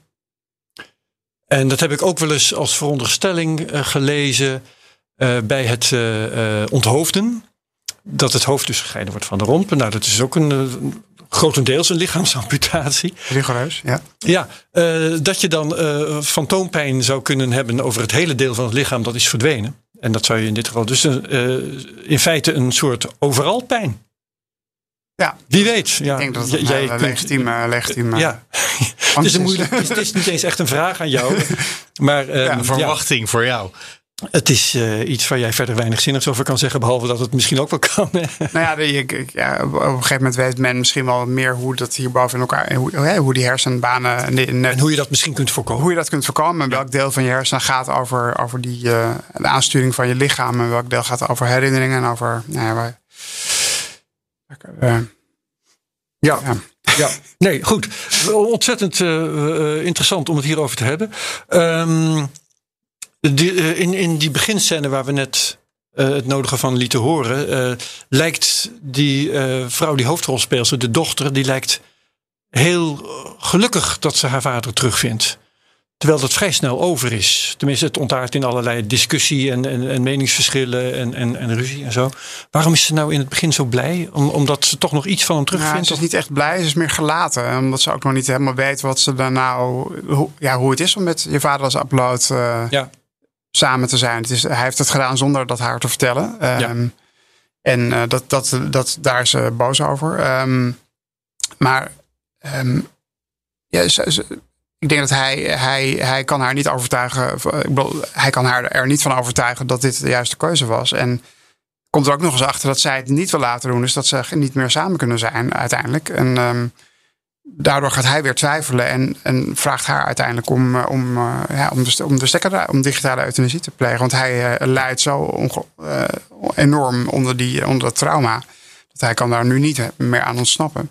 En dat heb ik ook wel eens als veronderstelling uh, gelezen uh, bij het uh, uh, onthoofden. Dat het hoofd dus gescheiden wordt van de romp. Nou, dat is ook een, een grotendeels een lichaamsamputatie. Rigoureus, ja. Ja, uh, dat je dan uh, fantoompijn zou kunnen hebben over het hele deel van het lichaam dat is verdwenen. En dat zou je in dit geval dus uh, in feite een soort overal pijn. Ja. Wie weet. Ja, ik denk dat het een jij uh, kunt, legitiem, uh, legitiem uh, ja. Het is, een moeilijk, het, is, het is niet eens echt een vraag aan jou. Maar um, ja, een verwachting ja, voor jou. Het is uh, iets waar jij verder weinig zinnigs over kan zeggen. Behalve dat het misschien ook wel kan. Hè? Nou ja, de, ja, op een gegeven moment weet men misschien wel meer hoe dat hierboven in elkaar... Hoe, hoe die hersenbanen... Net, en hoe je dat misschien kunt voorkomen. Hoe je dat kunt voorkomen. En welk deel van je hersenen gaat over, over die, uh, de aansturing van je lichaam. En welk deel gaat over herinneringen. En over... Nou ja, waar, uh, ja. ja. Ja, nee, goed. Ontzettend uh, interessant om het hierover te hebben. Um, die, uh, in, in die beginscène waar we net uh, het nodige van lieten horen... Uh, lijkt die uh, vrouw, die hoofdrolspeelster, de dochter... die lijkt heel gelukkig dat ze haar vader terugvindt. Terwijl dat vrij snel over is. Tenminste, het ontaart in allerlei discussie en, en, en meningsverschillen en, en, en ruzie en zo. Waarom is ze nou in het begin zo blij? Om, omdat ze toch nog iets van hem terugvindt? Ja, ze is niet echt blij, ze is meer gelaten. Omdat ze ook nog niet helemaal weet wat ze dan nou... Hoe, ja, hoe het is om met je vader als upload uh, ja. samen te zijn. Het is, hij heeft het gedaan zonder dat haar te vertellen. Um, ja. En uh, dat, dat, dat, daar is ze boos over. Um, maar um, ja, ze... ze Ik denk dat hij, hij, hij kan haar niet overtuigen. Ik bedoel, hij kan haar er niet van overtuigen dat dit de juiste keuze was. En komt er ook nog eens achter dat zij het niet wil laten doen. Dus dat ze niet meer samen kunnen zijn uiteindelijk. En um, daardoor gaat hij weer twijfelen. En, en vraagt haar uiteindelijk om, om, uh, ja, om, de, om de stekker, om digitale euthanasie te plegen. Want hij uh, lijdt zo onge, uh, enorm onder, die, onder dat trauma. Dat hij kan daar nu niet meer aan ontsnappen.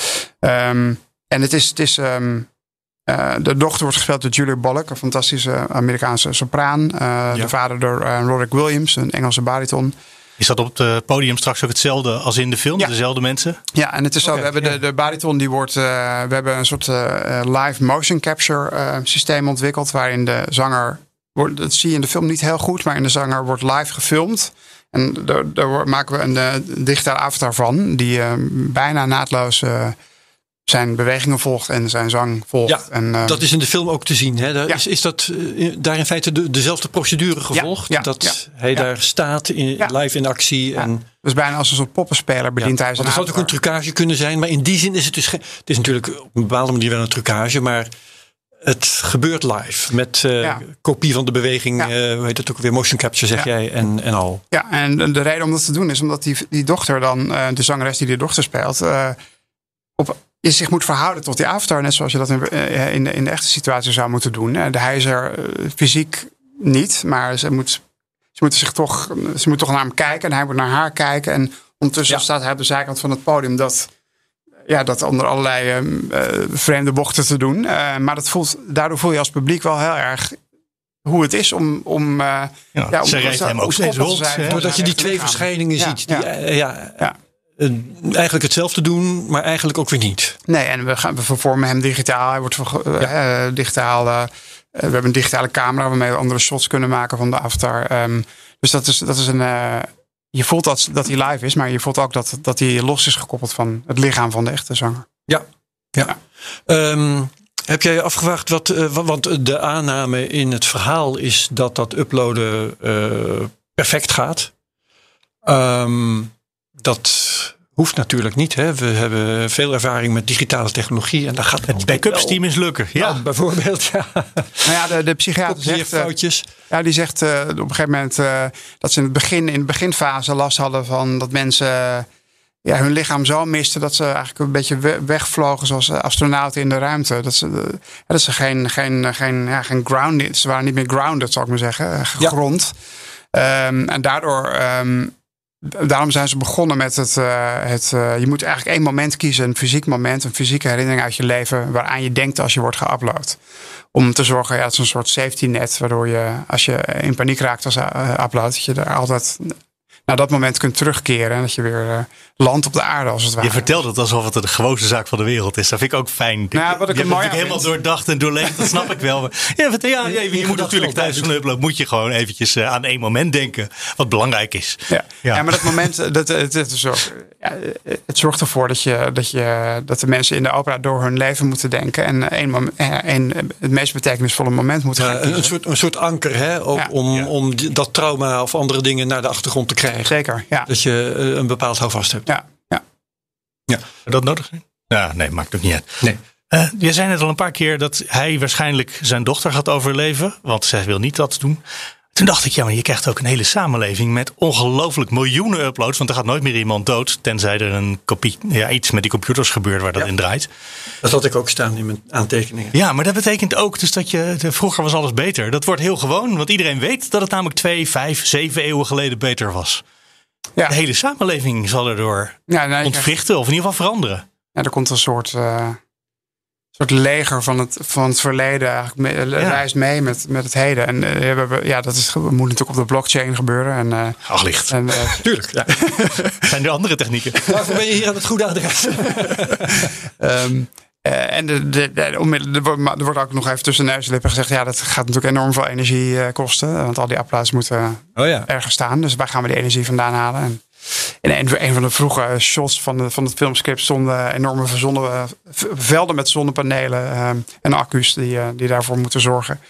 Um, en het is... Het is um, Uh, de dochter wordt gespeeld door Julia Bullock, een fantastische Amerikaanse sopraan. Uh, ja. De vader door uh, Roderick Williams, een Engelse bariton. Is dat op het podium straks ook hetzelfde als in de film? Ja. Dezelfde mensen? Ja, en het is zo. Okay, we hebben ja. de, de bariton die wordt. Uh, we hebben een soort uh, live motion capture uh, systeem ontwikkeld. Waarin de zanger. Wordt, dat zie je in de film niet heel goed, maar in de zanger wordt live gefilmd. En daar, daar maken we een, een digitale avatar van. Die uh, bijna naadloos. Uh, zijn bewegingen volgt en zijn zang volgt. Ja, en, uh, dat is in de film ook te zien. Hè? Daar, ja. is, is dat uh, daar in feite de, dezelfde procedure gevolgd? Ja, ja, dat ja, hij ja. daar staat in, ja. live in actie. Ja. En, dus bijna als een soort poppenspeler bedient ja, hij zijn. Het zou ook een trucage kunnen zijn. Maar in die zin is het dus geen... Het is natuurlijk op een bepaalde manier wel een trucage. Maar het gebeurt live. Met uh, ja. kopie van de beweging. Ja. Uh, hoe heet het ook weer? Motion capture zeg ja. jij. En, en al. Ja, en de reden om dat te doen is omdat die, die dochter dan... Uh, de zangeres die de dochter speelt... Uh, op... je zich moet verhouden tot die avatar. Net zoals je dat in, in, de, in de echte situatie zou moeten doen. Hij is er fysiek niet. Maar ze, moet, ze moeten zich toch, ze moet toch naar hem kijken. En hij moet naar haar kijken. En ondertussen ja. staat hij op de zijkant van het podium. Dat, ja, dat onder allerlei uh, vreemde bochten te doen. Uh, maar dat voelt, daardoor voel je als publiek wel heel erg... hoe het is om... om uh, ja, ja, om ze rijdt hem ook steeds rond. Doordat je die twee verschijningen ja, ziet. Die, ja, uh, ja, ja. Uh, eigenlijk hetzelfde doen, maar eigenlijk ook weer niet. Nee, en we, gaan, we vervormen hem digitaal. Hij wordt uh, ja. uh, digitaal. Uh, we hebben een digitale camera waarmee we andere shots kunnen maken van de avatar. Um, dus dat is, dat is een. Uh, je voelt dat, dat hij live is, maar je voelt ook dat, dat hij los is gekoppeld van het lichaam van de echte zanger. Ja, ja. ja. Um, heb jij je afgevraagd wat. Uh, want de aanname in het verhaal is dat dat uploaden uh, perfect gaat. Um, Dat hoeft natuurlijk niet. Hè. We hebben veel ervaring met digitale technologie. En daar gaat het backups die mislukken. Ja, nou, bijvoorbeeld. Ja. Nou ja, de, de psychiater zegt, foutjes. Ja, die zegt uh, op een gegeven moment uh, dat ze in het begin, in de beginfase last hadden van dat mensen uh, ja, hun lichaam zo misten dat ze eigenlijk een beetje we- wegvlogen zoals astronauten in de ruimte. Dat ze, uh, dat ze geen, geen, geen, ja, geen grounded, ze waren niet meer grounded, zou ik maar zeggen, uh, gegrond. Ja. Um, en daardoor. Um, Daarom zijn ze begonnen met het... Uh, het uh, je moet eigenlijk één moment kiezen. Een fysiek moment. Een fysieke herinnering uit je leven. Waaraan je denkt als je wordt geüpload. Om te zorgen, ja, het is een soort safety net. Waardoor je, als je in paniek raakt als uh, upload. Dat je er altijd naar dat moment kunt terugkeren. En dat je weer uh, landt op de aarde als het ware. Je vertelt het alsof het de gewoonste zaak van de wereld is. Dat vind ik ook fijn. Nou, wat ik je hebt het helemaal vind. doordacht en doorleefd. Dat snap ik wel. Ja, ja, ja, je, je moet natuurlijk tijdens een upload moet je gewoon eventjes uh, aan één moment denken. Wat belangrijk is. Ja, ja. ja maar dat moment, dat, het, het, is ook, ja, het zorgt ervoor dat, je, dat, je, dat de mensen in de opera door hun leven moeten denken. En één moment, en het meest betekenisvolle moment moeten ja, gaan kiezen. Een soort, een soort anker, hè? Ook ja. Om, ja. om dat trauma of andere dingen naar de achtergrond te krijgen. Zeker, ja. Dat je een bepaald houvast hebt. Ja, ja. ja. Dat nodig zijn? Ja, nee, maakt ook niet uit. Nee. Uh, je zei net al een paar keer dat hij waarschijnlijk zijn dochter gaat overleven. Want zij wil niet dat doen. Toen dacht ik, ja, maar je krijgt ook een hele samenleving met ongelooflijk miljoenen uploads. Want er gaat nooit meer iemand dood. Tenzij er een kopie, ja, iets met die computers gebeurt waar dat ja. in draait. Dat had ik ook staan in mijn aantekeningen. Ja, maar dat betekent ook dus dat je, de, vroeger was alles beter. Dat wordt heel gewoon, want iedereen weet dat het namelijk twee, vijf, zeven eeuwen geleden beter was. Ja. De hele samenleving zal erdoor ja, nee, ontwrichten of in ieder geval veranderen. Ja, er komt een soort... Uh... Een soort leger van het, van het verleden eigenlijk me, ja. reist mee met, met het heden. En uh, we hebben, ja, dat is, moet natuurlijk op de blockchain gebeuren. En, uh, Ach, licht. En, uh, Tuurlijk. Ja. Zijn er andere technieken? Waarvoor ben je hier aan het goede adres? um, uh, en de, de, de, er, wordt, er wordt ook nog even tussen neus en lippen gezegd... ja, dat gaat natuurlijk enorm veel energie uh, kosten. Want al die uploads moeten oh, ja. ergens staan. Dus waar gaan we die energie vandaan halen? En, in een, een van de vroege shots van, de, van het filmscript stonden enorme verzonnen, velden met zonnepanelen um, en accu's die, uh, die daarvoor moeten zorgen.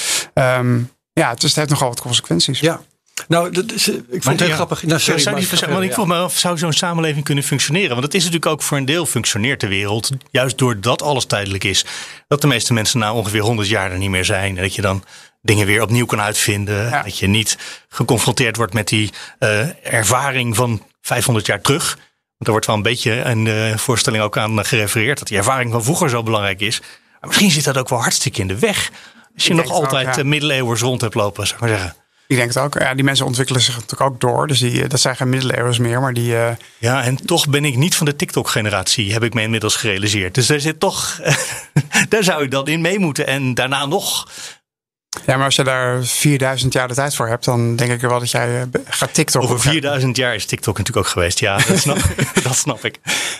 Um, ja, het, is, het heeft nogal wat consequenties. Ja. Nou, dat is, ik vond het heel ja. grappig. Nou, sorry, zou, die, maar ik vroeg me af, zou zo'n samenleving kunnen functioneren? Want het is natuurlijk ook voor een deel functioneert de wereld. Juist doordat alles tijdelijk is. Dat de meeste mensen na ongeveer honderd jaar er niet meer zijn. En dat je dan dingen weer opnieuw kan uitvinden. Ja. Dat je niet geconfronteerd wordt met die uh, ervaring van vijfhonderd jaar terug. Want er wordt wel een beetje een uh, voorstelling ook aan gerefereerd. Dat die ervaring van vroeger zo belangrijk is. Maar misschien zit dat ook wel hartstikke in de weg. Als je ik nog altijd ook, ja. middeleeuwers rond hebt lopen, zou ik maar zeggen. Ik denk het ook. Ja, die mensen ontwikkelen zich natuurlijk ook door. Dus die, dat zijn geen middeleeuwers meer. Maar die, uh... Ja, en toch ben ik niet van de TikTok-generatie, heb ik me inmiddels gerealiseerd. Dus daar zit toch, daar zou ik dan in mee moeten. En daarna nog. Ja, maar als je daar vierduizend jaar de tijd voor hebt, dan denk ik wel dat jij uh, gaat TikTok. Over vierduizend jaar is TikTok natuurlijk ook geweest. Ja, dat snap, dat snap ik.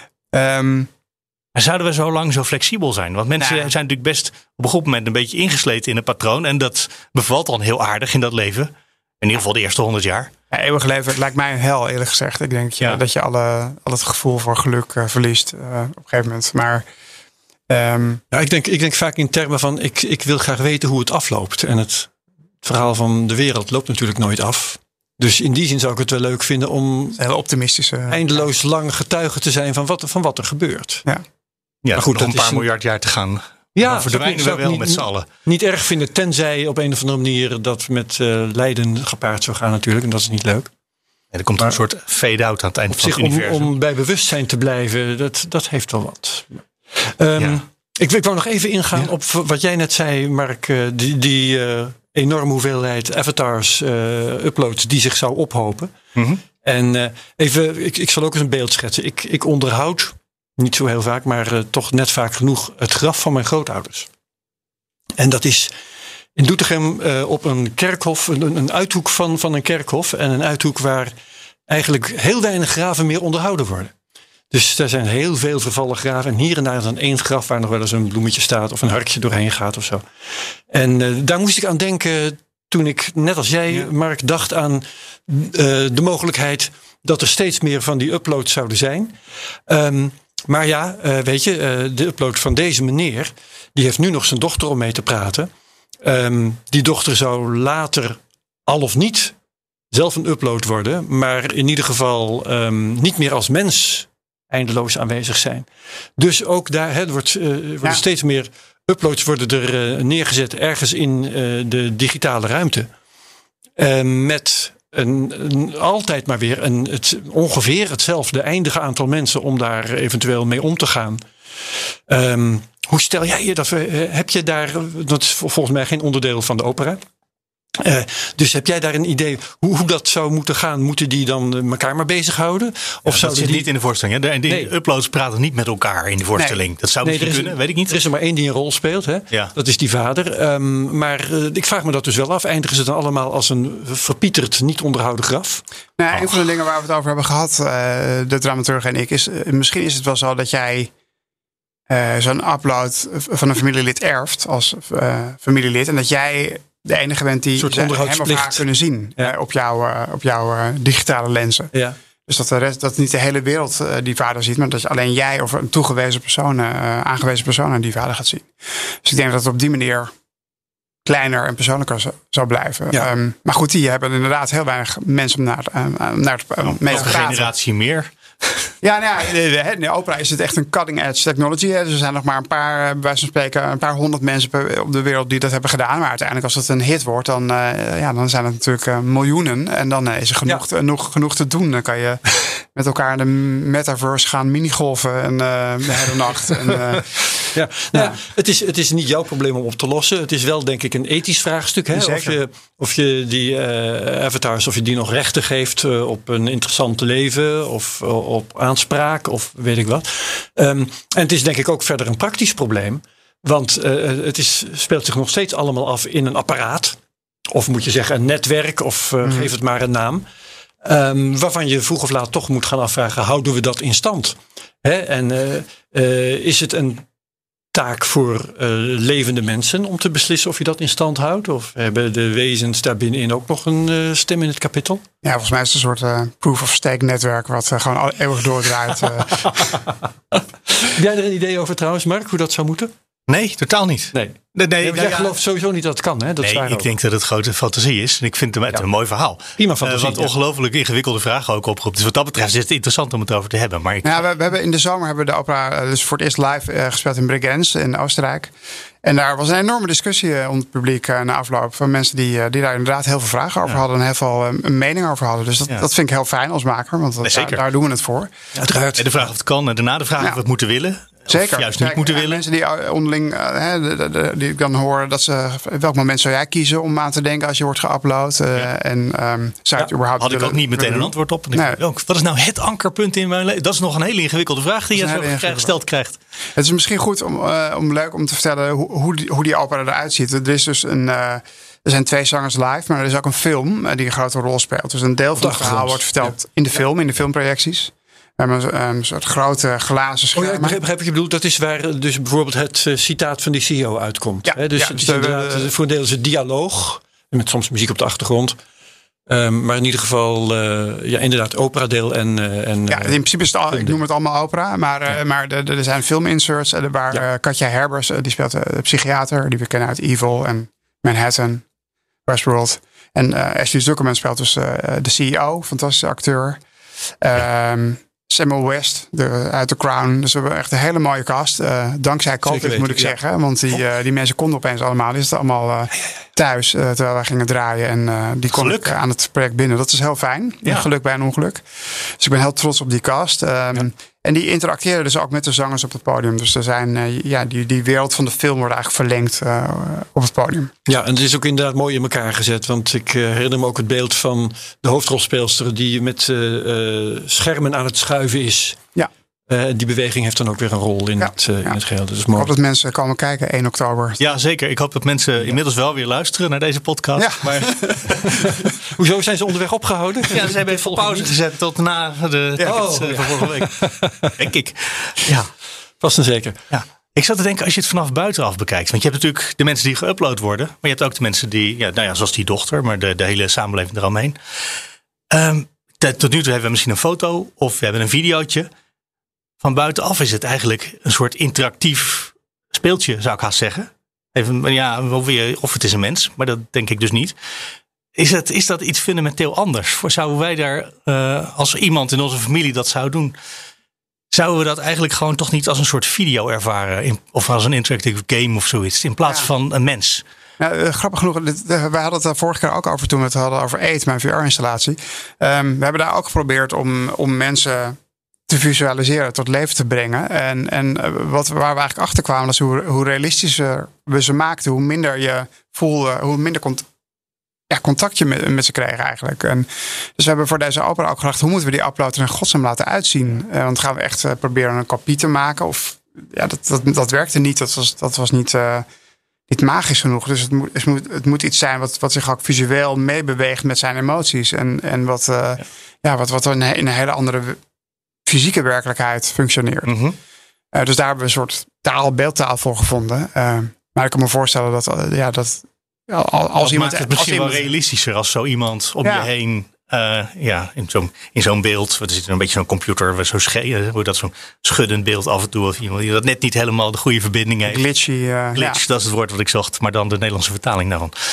Um, Maar zouden we zo lang zo flexibel zijn? Want mensen nou, zijn natuurlijk best op een goed moment een beetje ingesleten in een patroon. En dat bevalt dan heel aardig in dat leven. In ieder geval de eerste honderd jaar. Ja, eeuwig leven lijkt mij een hel, eerlijk gezegd. Ik denk ja. dat je alle, al het gevoel voor geluk uh, verliest uh, op een gegeven moment. Maar um, ja, ik, denk, ik denk vaak in termen van ik, ik wil graag weten hoe het afloopt. En het verhaal van de wereld loopt natuurlijk nooit af. Dus in die zin zou ik het wel leuk vinden om hele optimistische, eindeloos lang getuige te zijn van wat, van wat er gebeurt. Ja. Ja, maar goed, nog een paar miljard jaar te gaan. Ja, dan verdwijnen we wel niet, met z'n allen. Niet erg vinden, tenzij op een of andere manier dat met uh, lijden gepaard zou gaan natuurlijk. En dat is niet leuk. En er komt maar een soort fade-out aan het eind van het universum. Om, om bij bewustzijn te blijven, dat, dat heeft wel wat. Um, ja. ik, ik wou nog even ingaan ja. op wat jij net zei, Mark. Uh, die die uh, enorme hoeveelheid avatars, uh, uploads die zich zou ophopen. Mm-hmm. En uh, even, ik, ik zal ook eens een beeld schetsen. Ik, ik onderhoud... Niet zo heel vaak, maar uh, toch net vaak genoeg het graf van mijn grootouders. En dat is in Doetinchem uh, op een kerkhof, een, een uithoek van, van een kerkhof. En een uithoek waar eigenlijk heel weinig graven meer onderhouden worden. Dus er zijn heel veel vervallen graven. En hier en daar is dan één graf waar nog wel eens een bloemetje staat of een harkje doorheen gaat of zo. En uh, daar moest ik aan denken toen ik, net als jij, ja. Mark, dacht aan uh, de mogelijkheid dat er steeds meer van die uploads zouden zijn. Um, Maar ja, uh, weet je, uh, de upload van deze meneer, die heeft nu nog zijn dochter om mee te praten. Um, die dochter zou later al of niet zelf een upload worden, maar in ieder geval um, niet meer als mens eindeloos aanwezig zijn. Dus ook daar hè, wordt, uh, worden ja. steeds meer uploads worden er uh, neergezet ergens in uh, de digitale ruimte. Uh, met Een, een, altijd maar weer een, het, ongeveer hetzelfde eindige aantal mensen om daar eventueel mee om te gaan. Um, hoe stel jij je dat? Heb je daar, dat is volgens mij geen onderdeel van de opera. Uh, dus heb jij daar een idee hoe, hoe dat zou moeten gaan? Moeten die dan elkaar maar bezighouden? Of ja, dat zit die... niet in de voorstelling. Hè? De, de nee. uploads praten niet met elkaar in de voorstelling. Nee. Dat zou misschien nee, kunnen, een, weet ik niet. Er is er maar één die een rol speelt. Hè? Ja. Dat is die vader. Um, maar uh, ik vraag me dat dus wel af. Eindigen ze dan allemaal als een verpieterd, niet onderhouden graf? Nou, oh. Een van de dingen waar we het over hebben gehad, uh, de dramaturg en ik, is uh, misschien is het wel zo dat jij uh, zo'n upload van een familielid erft als uh, familielid. En dat jij de enige bent die soort hem of haar kunnen zien ja. uh, op jouw, uh, op jouw uh, digitale lenzen. Ja. Dus dat, de rest, dat niet de hele wereld uh, die vader ziet, maar dat je alleen jij of een toegewezen persoon, uh, aangewezen persoon die vader gaat zien. Dus ik denk dat het op die manier kleiner en persoonlijker zou, zou blijven. Ja. Um, maar goed, die hebben inderdaad heel weinig mensen om naar, uh, naar het uh, mee te praten. Een generatie meer. Ja, nou ja, in de opera is het echt een cutting edge technology. Hè. Dus er zijn nog maar een paar, bij wijze van spreken, een paar honderd mensen op de wereld die dat hebben gedaan. Maar uiteindelijk als het een hit wordt, dan, uh, ja, dan zijn het natuurlijk uh, miljoenen. En dan uh, is er genoeg, ja. genoeg, genoeg te doen. Dan kan je met elkaar in de metaverse gaan minigolfen en, uh, de hele nacht. En, uh, ja, nou, ja. Het, is, het is niet jouw probleem om op te lossen. Het is wel denk ik een ethisch vraagstuk. Hè? Of, je, of je die uh, avatars, of je die nog rechten geeft uh, op een interessant leven of uh, op aanspraak of weet ik wat. Um, en het is denk ik ook verder een praktisch probleem. Want uh, het is, speelt zich nog steeds allemaal af in een apparaat. Of moet je zeggen een netwerk of uh, mm. geef het maar een naam. Um, waarvan je vroeg of laat toch moet gaan afvragen, houden we dat in stand? Hè? En uh, uh, is het een taak voor uh, levende mensen om te beslissen of je dat in stand houdt? Of hebben de wezens daarbinnen ook nog een uh, stem in het kapittel? Ja, volgens mij is het een soort uh, proof-of-stake netwerk wat uh, gewoon eeuwig doordraait. Uh. Heb jij er een idee over trouwens, Mark, hoe dat zou moeten? Nee, totaal niet. Nee. Nee, nee, nee, nou, jij ja. gelooft sowieso niet dat het kan. Hè? Dat nee, ik ook. denk dat het grote fantasie is. En ik vind het ja. een mooi verhaal. Prima fantasie. Uh, wat ja. ongelooflijk ingewikkelde vragen ook oproept. Dus wat dat betreft is het interessant om het over te hebben. Maar ik... ja, we, we hebben in de zomer hebben we de opera dus voor het eerst live uh, gespeeld in Bregenz in Oostenrijk. En daar was een enorme discussie uh, onder het publiek uh, na afloop. Van mensen die, uh, die daar inderdaad heel veel vragen over ja. hadden. En heel veel uh, een mening over hadden. Dus dat, ja. dat vind ik heel fijn als maker. Want dat, nee, zeker. Daar, daar doen we het voor. Uiteraard. En de vraag of het kan. En daarna de vraag ja. of we het moeten willen. Zeker. Of juist niet Kijk, moeten willen. Mensen die onderling, uh, de, de, de, die ik dan hoor, dat ze, welk moment zou jij kiezen om aan te denken als je wordt geüpload? Uh, ja. En um, zou je het ja, überhaupt had ik willen, ook niet meteen een antwoord op. En ik nee. ook, wat is nou het ankerpunt in mijn leven? Dat is nog een hele ingewikkelde vraag die je zo gesteld krijgt. Het is misschien goed om, uh, om leuk om te vertellen hoe, hoe, die, hoe die opera eruit ziet. Er is dus een. Uh, Er zijn twee zangers live, maar er is ook een film uh, die een grote rol speelt. Dus een deel van het verhaal wordt verteld ja. in de film, in de filmprojecties. We hebben een, een soort grote glazen scherm. Oh ja, ik begrijp, begrijp ik je bedoelt. Dat is waar dus bijvoorbeeld het uh, citaat van die C E O uitkomt. Ja, Hè? Dus, ja, dus dus inderdaad, de, voor een deel is het dialoog. Met soms muziek op de achtergrond. Um, maar in ieder geval, uh, ja, inderdaad, operadeel en, uh, en... Ja, in principe is het al, ik noem het allemaal opera. Maar, uh, ja. maar de, de, er zijn filminserts. Uh, waar ja. uh, Katja Herbers, uh, die speelt uh, de psychiater. Die we kennen uit Evil en Manhattan, Westworld. En uh, Ashley Zuckerman speelt dus uh, de C E O, fantastische acteur. Ja. Um, Samuel West de, uit The Crown. Dus we hebben echt een hele mooie cast. Uh, dankzij COVID moet ik ja. zeggen. Want die, uh, die mensen konden opeens allemaal. Die zitten allemaal uh, thuis uh, terwijl wij gingen draaien. En uh, die kon ik uh, aan het project binnen. Dat is heel fijn. Ja. Geluk bij een ongeluk. Dus ik ben heel trots op die cast. Um, ja. En die interacteren dus ook met de zangers op het podium. Dus er zijn, uh, ja, die, die wereld van de film wordt eigenlijk verlengd uh, op het podium. Ja, en het is ook inderdaad mooi in elkaar gezet. Want ik uh, herinner me ook het beeld van de hoofdrolspeelster die met uh, uh, schermen aan het schuiven is. Ja. Uh, die beweging heeft dan ook weer een rol in, ja, het, uh, ja. in het geheel. Dat is mooi. Ik hoop dat mensen komen kijken één oktober. Ja, zeker. Ik hoop dat mensen ja. inmiddels wel weer luisteren naar deze podcast. Ja. Maar... Hoezo zijn ze onderweg opgehouden? Ja, ze hebben even pauze niet. gezet tot na de ja. tickets oh, uh, van vorige week. Denk ik. Ja, vast en zeker. Ja. Ik zat te denken, als je het vanaf buitenaf bekijkt. Want je hebt natuurlijk de mensen die geüpload worden. Maar je hebt ook de mensen die, ja, nou ja, zoals die dochter. Maar de, de hele samenleving eromheen. Um, tot nu toe hebben we misschien een foto of we hebben een videootje. Van buitenaf is het eigenlijk een soort interactief speeltje, zou ik haast zeggen. Even, ja, of het is een mens, maar dat denk ik dus niet. Is, het, is dat iets fundamenteel anders? Zouden wij daar, uh, als iemand in onze familie dat zou doen, zouden we dat eigenlijk gewoon toch niet als een soort video ervaren? In, of als een interactive game of zoiets, in plaats ja. van een mens? Ja, uh, grappig genoeg, dit, uh, wij hadden het daar vorige keer ook over toen we het hadden over Aid, mijn V R-installatie. Um, we hebben daar ook geprobeerd om, om mensen te visualiseren, tot leven te brengen. En, en wat, waar we eigenlijk achter kwamen, is hoe, hoe realistischer we ze maakten, hoe minder je voelde, hoe minder cont- ja, contact je met, met ze kreeg eigenlijk. En dus we hebben voor deze opera ook gedacht, hoe moeten we die upload er in godsnaam laten uitzien? Uh, want gaan we echt uh, proberen een kopie te maken? Of ja, dat, dat, dat werkte niet. Dat was, dat was niet, uh, niet magisch genoeg. Dus het moet, het moet, het moet iets zijn wat, wat zich ook visueel meebeweegt met zijn emoties. En, en wat, uh, ja. Ja, wat, wat in een hele andere fysieke werkelijkheid functioneert. Mm-hmm. Uh, dus daar hebben we een soort taal, beeldtaal voor gevonden. Uh, maar ik kan me voorstellen dat, uh, ja, dat ja, als, als iemand maakt het misschien als wel iemand, realistischer als zo iemand om ja. je heen, uh, ja, in zo'n, in zo'n beeld. Er zit een beetje zo'n computer, zo sch- hoe dat zo'n schuddend beeld af en toe, of iemand die dat net niet helemaal de goede verbinding heeft. Glitchy. Uh, Glitch, ja. dat is het woord wat ik zocht, maar dan de Nederlandse vertaling daarvan.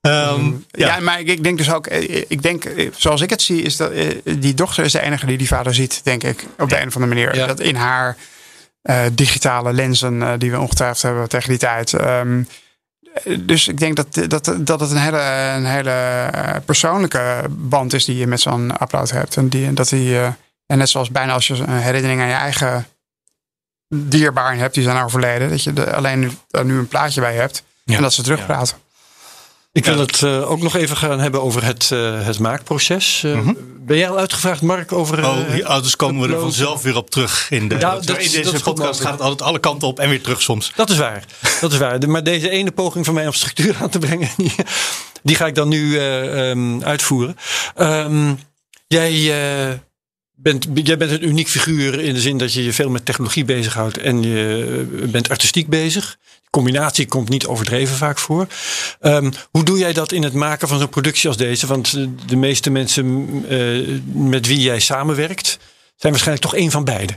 Um, ja. ja. ja, maar ik, ik denk dus ook, ik denk, zoals ik het zie, is dat die dochter is de enige die die vader ziet, denk ik, op de ja. een of andere manier. Ja. Dat in haar uh, digitale lenzen uh, die we ongetwijfeld hebben tegen die tijd. Um, dus ik denk dat, dat, dat het een hele, een hele persoonlijke band is die je met zo'n upload hebt. En, die, dat die, uh, en net zoals bijna als je een herinnering aan je eigen dierbaren hebt, die zijn overleden, dat je er alleen nu, er nu een plaatje bij hebt ja. en dat ze terugpraten. Ja. Ik wil het uh, ook nog even gaan hebben over het, uh, het maakproces. Uh, mm-hmm. Ben jij al uitgevraagd, Mark, over... Uh, oh, die auto's komen we er vanzelf weer op terug. In, de, ja, dat, in deze dat podcast gaat het altijd alle kanten op en weer terug soms. Dat is waar. Dat is waar. Maar deze ene poging van mij om structuur aan te brengen, die, die ga ik dan nu uh, um, uitvoeren. Um, jij... Uh, Bent, jij bent een uniek figuur in de zin dat je je veel met technologie bezighoudt en je bent artistiek bezig. De combinatie komt niet overdreven vaak voor. Um, hoe doe jij dat in het maken van zo'n productie als deze? Want de meeste mensen uh, met wie jij samenwerkt zijn waarschijnlijk toch één van beide.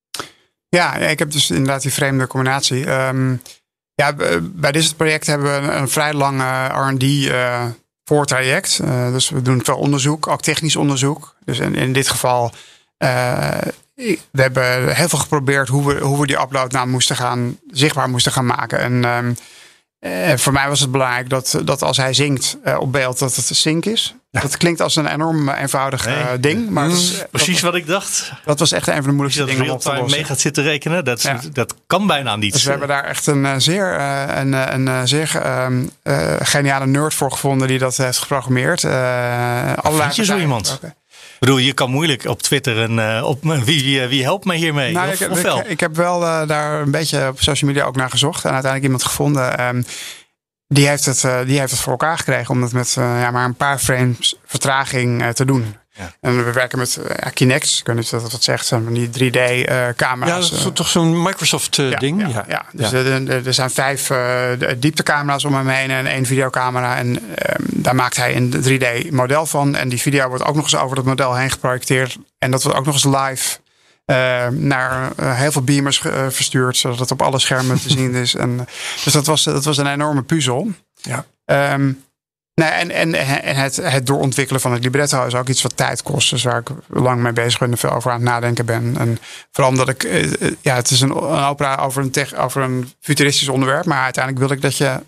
Ja, ik heb dus inderdaad die vreemde combinatie. Um, ja, bij dit project hebben we een, een vrij lang R en D uh, voortraject. Uh, dus we doen veel onderzoek, ook technisch onderzoek. Dus in, in dit geval, uh, we hebben heel veel geprobeerd hoe we, hoe we die upload nou moesten gaan, zichtbaar moesten gaan maken. En um, uh, voor mij was het belangrijk dat, dat als hij zingt uh, op beeld, dat het sync is. Ja. Dat klinkt als een enorm eenvoudig nee. uh, ding. Maar mm, dat is, precies dat, wat ik dacht. Dat was echt een van de moeilijkste dingen om op te lossen. Mee gaat zitten rekenen, dat, ja. dat kan bijna niet. Dus we hebben daar echt een uh, zeer, uh, een, een, een zeer uh, uh, geniale nerd voor gevonden die dat heeft geprogrammeerd. Uh, Vind je zo iemand? Okay. Ik bedoel, je kan moeilijk op Twitter en uh, op wie, wie, wie helpt mij hiermee? Nou, of, ik, of ik, ik heb wel uh, daar een beetje op social media ook naar gezocht en uiteindelijk iemand gevonden. Um, Die heeft, het, uh, die heeft het voor elkaar gekregen om het met uh, ja, maar een paar frames vertraging uh, te doen. Ja. En we werken met uh, Kinect, ik weet niet of dat wat zegt, van die drie D uh, camera's. Ja, dat is toch zo'n Microsoft uh, ja, ding? Ja, ja. ja. Dus ja. Er, er zijn vijf uh, dieptecamera's om hem heen en één videocamera. En uh, daar maakt hij een drie D model van. En die video wordt ook nog eens over dat model heen geprojecteerd. En dat wordt ook nog eens live Uh, naar uh, heel veel beamers uh, verstuurd, zodat het op alle schermen te zien is. En, uh, dus dat was, dat was een enorme puzzel. Ja. Um, nou, en en, en het, het doorontwikkelen van het libretto is ook iets wat tijd kost. Dus waar ik lang mee bezig ben en veel over aan het nadenken ben. En vooral omdat ik, uh, ja, het is een, een opera over een, tech, over een futuristisch onderwerp. Maar uiteindelijk wil ik dat je,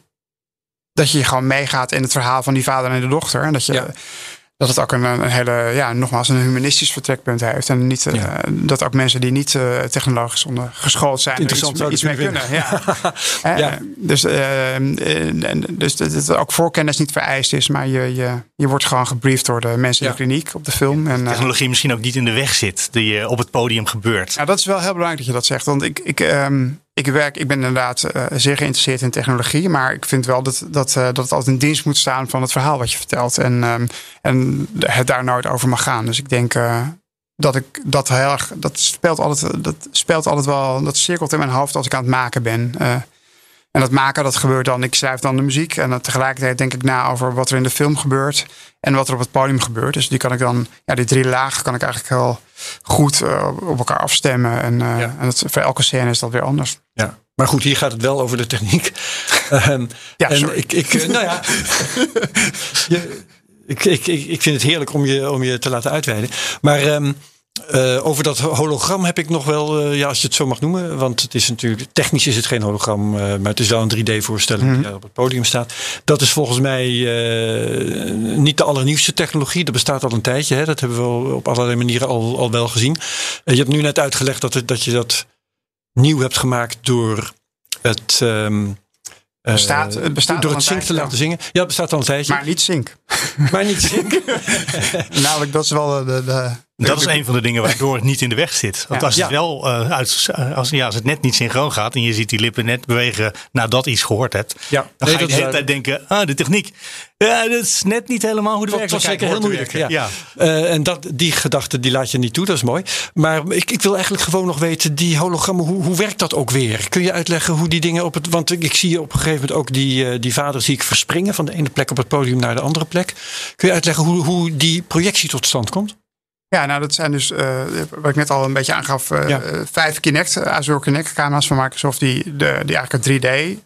dat je gewoon meegaat in het verhaal van die vader en de dochter. En dat je... Ja. Dat het ook een, een hele, ja, nogmaals, een humanistisch vertrekpunt heeft. En niet, ja. uh, dat ook mensen die niet uh, technologisch geschoold zijn, interessant iets, iets mee kunnen. Ja. uh, ja. Dus, uh, uh, dus dat het ook voorkennis niet vereist is, maar je, je, je wordt gewoon gebriefd door de mensen ja. in de kliniek op de film. Ja, en, technologie uh, misschien ook niet in de weg zit, die uh, op het podium gebeurt. Nou, dat is wel heel belangrijk dat je dat zegt. Want ik, ik, um, ik, werk, ik ben inderdaad uh, zeer geïnteresseerd in technologie, maar ik vind wel dat, dat, uh, dat het altijd in dienst moet staan van het verhaal wat je vertelt. En, um, en het daar nooit over mag gaan. Dus ik denk uh, dat ik dat heel erg, dat speelt altijd, dat speelt altijd wel, dat cirkelt in mijn hoofd als ik aan het maken ben. Uh, en dat maken, dat gebeurt dan, ik schrijf dan de muziek en dan tegelijkertijd denk ik na over wat er in de film gebeurt en wat er op het podium gebeurt. Dus die kan ik dan, ja, die drie lagen kan ik eigenlijk heel goed uh, op elkaar afstemmen. En, uh, ja. en dat, voor elke scène is dat weer anders. Ja. Maar goed, hier gaat het wel over de techniek. um, ja, en sorry. ik, ik, uh, nou ja, je, Ik, ik, ik vind het heerlijk om je, om je te laten uitweiden. Maar um, uh, over dat hologram heb ik nog wel, uh, ja, als je het zo mag noemen. Want het is natuurlijk, technisch is het geen hologram, uh, maar het is wel een drie D voorstelling mm. die op het podium staat. Dat is volgens mij uh, niet de allernieuwste technologie. Dat bestaat al een tijdje. Hè? Dat hebben we op allerlei manieren al, al wel gezien. Uh, je hebt nu net uitgelegd dat, het, dat je dat nieuw hebt gemaakt door het... Um, Bestaat, het bestaat door het Sync te laten zingen. Ja, het bestaat al een tijdje. Maar niet Sync. Maar niet Sync. Namelijk, dat is wel de... de dat is een van de dingen waardoor het niet in de weg zit. Want ja, als het ja. wel uh, uit, als, ja, als het net niet synchroon gaat en je ziet die lippen net bewegen nadat iets gehoord hebt, ja. dan nee, ga je de hele tijd denken, ah, de techniek. Ja, dat is net niet helemaal hoe de dat was zeker heel moeilijk. Ja. Ja. Uh, en dat, die gedachte die laat je niet toe, dat is mooi. Maar ik, ik wil eigenlijk gewoon nog weten, die hologrammen, hoe, hoe werkt dat ook weer? Kun je uitleggen hoe die dingen op het... Want ik zie op een gegeven moment ook die, uh, die vader zie ik verspringen van de ene plek op het podium naar de andere plek. Kun je uitleggen hoe, hoe die projectie tot stand komt? Ja, nou dat zijn dus, uh, wat ik net al een beetje aangaf, uh, ja. vijf Kinect, Azure Kinect camera's van Microsoft die, de, die eigenlijk een drie D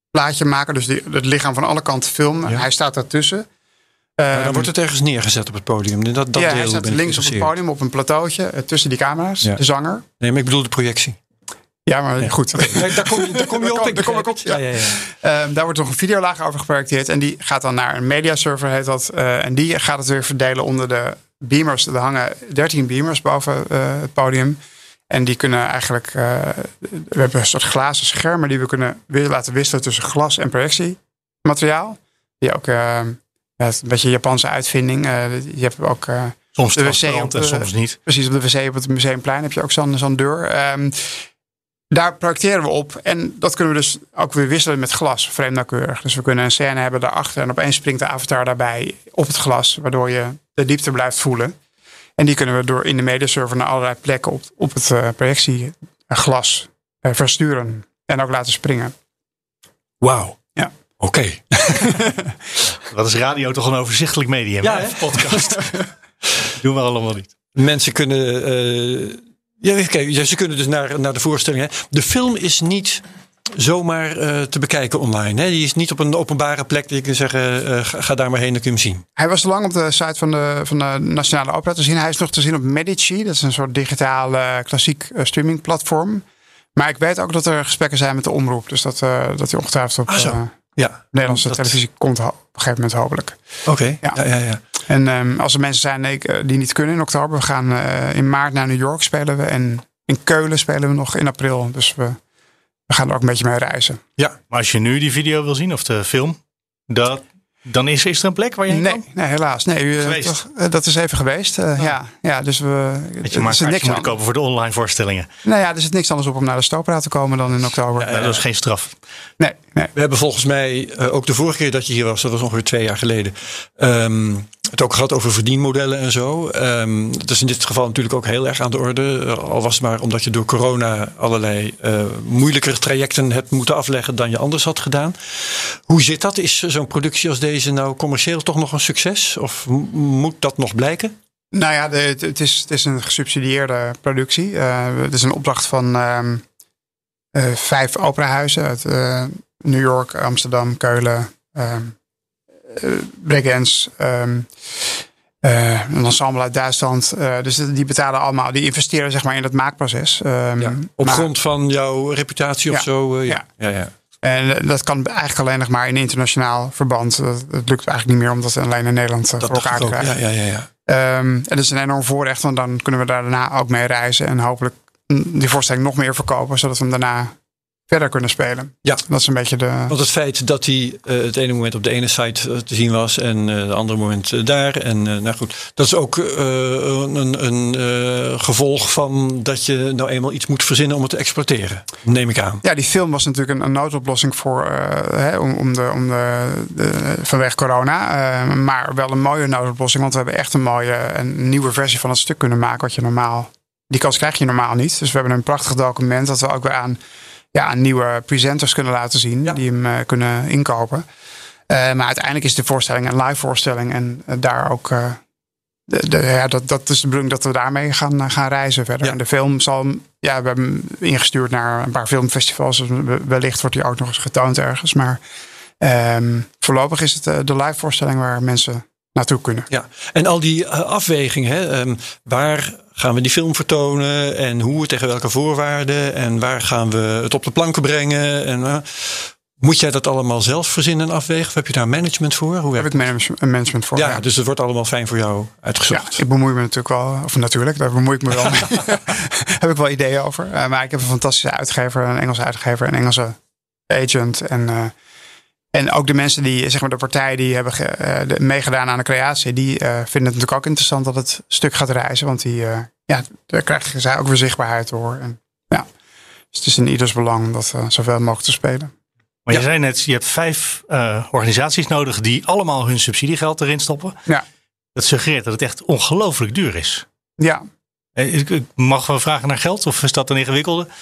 plaatje maken. Dus die, het lichaam van alle kanten filmen. Ja. Hij staat daartussen. Maar Um, dan wordt het ergens neergezet op het podium. Dat, dat ja, deel hij staat ben ik links op het geïnteresseerd. podium op een plateautje. Uh, tussen die camera's. Ja. De zanger. Nee, maar ik bedoel de projectie. Ja, maar Ja. goed. Nee, daar kom je, daar kom je op. Daar kom ik op. Ja. Ja, ja, ja. Um, daar wordt nog een videolaag over geprojecteerd. En die gaat dan naar een mediaserver, heet dat. Uh, en die gaat het weer verdelen onder de beamers. Er hangen dertien beamers boven uh, het podium. En die kunnen eigenlijk... Uh, we hebben een soort glazen schermen die we kunnen weer laten wisselen tussen glas en projectiemateriaal. Die ook... Uh, ja, het is een beetje een Japanse uitvinding. Uh, je hebt ook... Uh, Soms de wc transparant op en de- soms niet. Precies, op de wc op het Museumplein heb je ook zo'n zo'n deur. Um, daar projecteren we op. En dat kunnen we dus ook weer wisselen met glas. Vreemd nauwkeurig. Dus we kunnen een scène hebben daarachter. En opeens springt de avatar daarbij op het glas. Waardoor je de diepte blijft voelen. En die kunnen we door in de mediaserver naar allerlei plekken op, op het uh, projectieglas uh, versturen. En ook laten springen. Wauw. Ja. Oké. Wat is radio toch een overzichtelijk medium? Ja, hè? hè? Podcast. Doen we allemaal niet. Mensen kunnen... Uh, ja, even kijken. Ja, ze kunnen dus naar, naar de voorstelling. Hè. De film is niet zomaar uh, te bekijken online. Hè. Die is niet op een openbare plek dat je kan zeggen... Uh, ga, ga daar maar heen, dan kun je hem zien. Hij was lang op de site van de, van de Nationale Opera te zien. Hij is nog te zien op Medici. Dat is een soort digitaal uh, klassiek uh, streamingplatform. Maar ik weet ook dat er gesprekken zijn met de omroep. Dus dat, uh, dat hij ongetwijfeld op Ah, zo. uh, Ja. Nederlandse Dat- televisie komt ho- op een gegeven moment hopelijk. Oké. Ja. Ja, ja, ja. En um, als er mensen zijn nee, uh, die niet kunnen in oktober. We gaan uh, in maart naar New York spelen we. En in Keulen spelen we nog in april. Dus we, we gaan er ook een beetje mee reizen. Maar als je nu die video wil zien of de film, dat, dan is, is er een plek waar je heen Nee, kan? nee, helaas. Nee, uh, Geweest? toch, uh, dat is even geweest. Uh, Oh. ja, ja, dus we. Dat je er maar zit een niks kaartje moet aan. kopen voor de online voorstellingen. Nou ja, er zit niks anders op om naar de Stopera te komen dan in oktober. Ja, dat is geen straf. Nee, nee. We hebben volgens mij uh, ook de vorige keer dat je hier was, dat was ongeveer twee jaar geleden, um, het ook gehad over verdienmodellen en zo. Um, dat is in dit geval natuurlijk ook heel erg aan de orde. Uh, al was het maar omdat je door corona allerlei uh, moeilijkere trajecten hebt moeten afleggen dan je anders had gedaan. Hoe zit dat? Is zo'n productie als deze nou commercieel toch nog een succes? Of m- moet dat nog blijken? Nou ja, de, het, het, is, het is een gesubsidieerde productie. Uh, het is een opdracht van um, uh, vijf operahuizen uit uh, New York, Amsterdam, Keulen, um, uh, Bregenz, um, uh, een ensemble uit Duitsland. Uh, dus die betalen allemaal, die investeren zeg maar in het maakproces. Um, Ja, op maar- grond van jouw reputatie of Ja, zo? Uh, ja. Ja, ja. En dat kan eigenlijk alleen nog maar in internationaal verband. Dat, dat lukt eigenlijk niet meer om dat alleen in Nederland uh, voor Dat dacht elkaar ik te ook. krijgen. Ja, ja, ja, ja. Um, en dat is een enorm voorrecht, want dan kunnen we daar daarna ook mee reizen. En hopelijk die voorstelling nog meer verkopen, zodat we hem daarna verder kunnen spelen. Ja. Dat is een beetje de... Want het feit dat hij uh, het ene moment op de ene site uh, te zien was en uh, het andere moment uh, daar. En uh, nou goed, dat is ook uh, een, een uh, gevolg van dat je nou eenmaal iets moet verzinnen om het te exploiteren. Neem ik aan. Ja, die film was natuurlijk een, een noodoplossing voor, uh, hè, om, om de, om de, de, vanwege corona. Uh, maar wel een mooie noodoplossing, want we hebben echt een mooie, een nieuwe versie van het stuk kunnen maken. Wat je normaal, die kans krijg je normaal niet. Dus we hebben een prachtig document dat we ook weer aan... Ja, aan nieuwe presenters kunnen laten zien. Ja. Die hem uh, kunnen inkopen. Uh, maar uiteindelijk is de voorstelling een live voorstelling. En uh, daar ook... Uh, de, de, ja, dat, dat is de bedoeling dat we daarmee gaan, uh, gaan reizen verder. Ja. En de film zal... Ja, we hebben hem ingestuurd naar een paar filmfestivals. Dus wellicht wordt die ook nog eens getoond ergens. Maar um, voorlopig is het uh, de live voorstelling waar mensen naartoe kunnen. Ja, en al die uh, afwegingen. Hè, um, waar gaan we die film vertonen? En hoe, tegen welke voorwaarden? En waar gaan we het op de planken brengen? En, uh, moet jij dat allemaal zelf verzinnen en afwegen? Of heb je daar management voor? Hoe Daar heb ik management, management voor. Ja, Ja, dus het wordt allemaal fijn voor jou ja, uitgezocht. ik bemoei me natuurlijk wel. Of natuurlijk, daar bemoei ik me wel mee. Heb ik wel ideeën over. Uh, maar ik heb een fantastische uitgever. Een Engelse uitgever. Een Engelse agent. En... Uh, En ook de mensen die, zeg maar de partijen die hebben ge, uh, de, meegedaan aan de creatie, die uh, vinden het natuurlijk ook interessant dat het stuk gaat reizen. Want die, uh, ja, daar krijgen zij ook weer zichtbaarheid door. En, ja. Dus het is in ieders belang om dat uh, zoveel mogelijk te spelen. Maar Ja. je zei net, je hebt vijf uh, organisaties nodig die allemaal hun subsidiegeld erin stoppen. Ja. Dat suggereert dat het echt ongelooflijk duur is. Ja. Ik, ik mag wel vragen naar geld of is dat een ingewikkelde?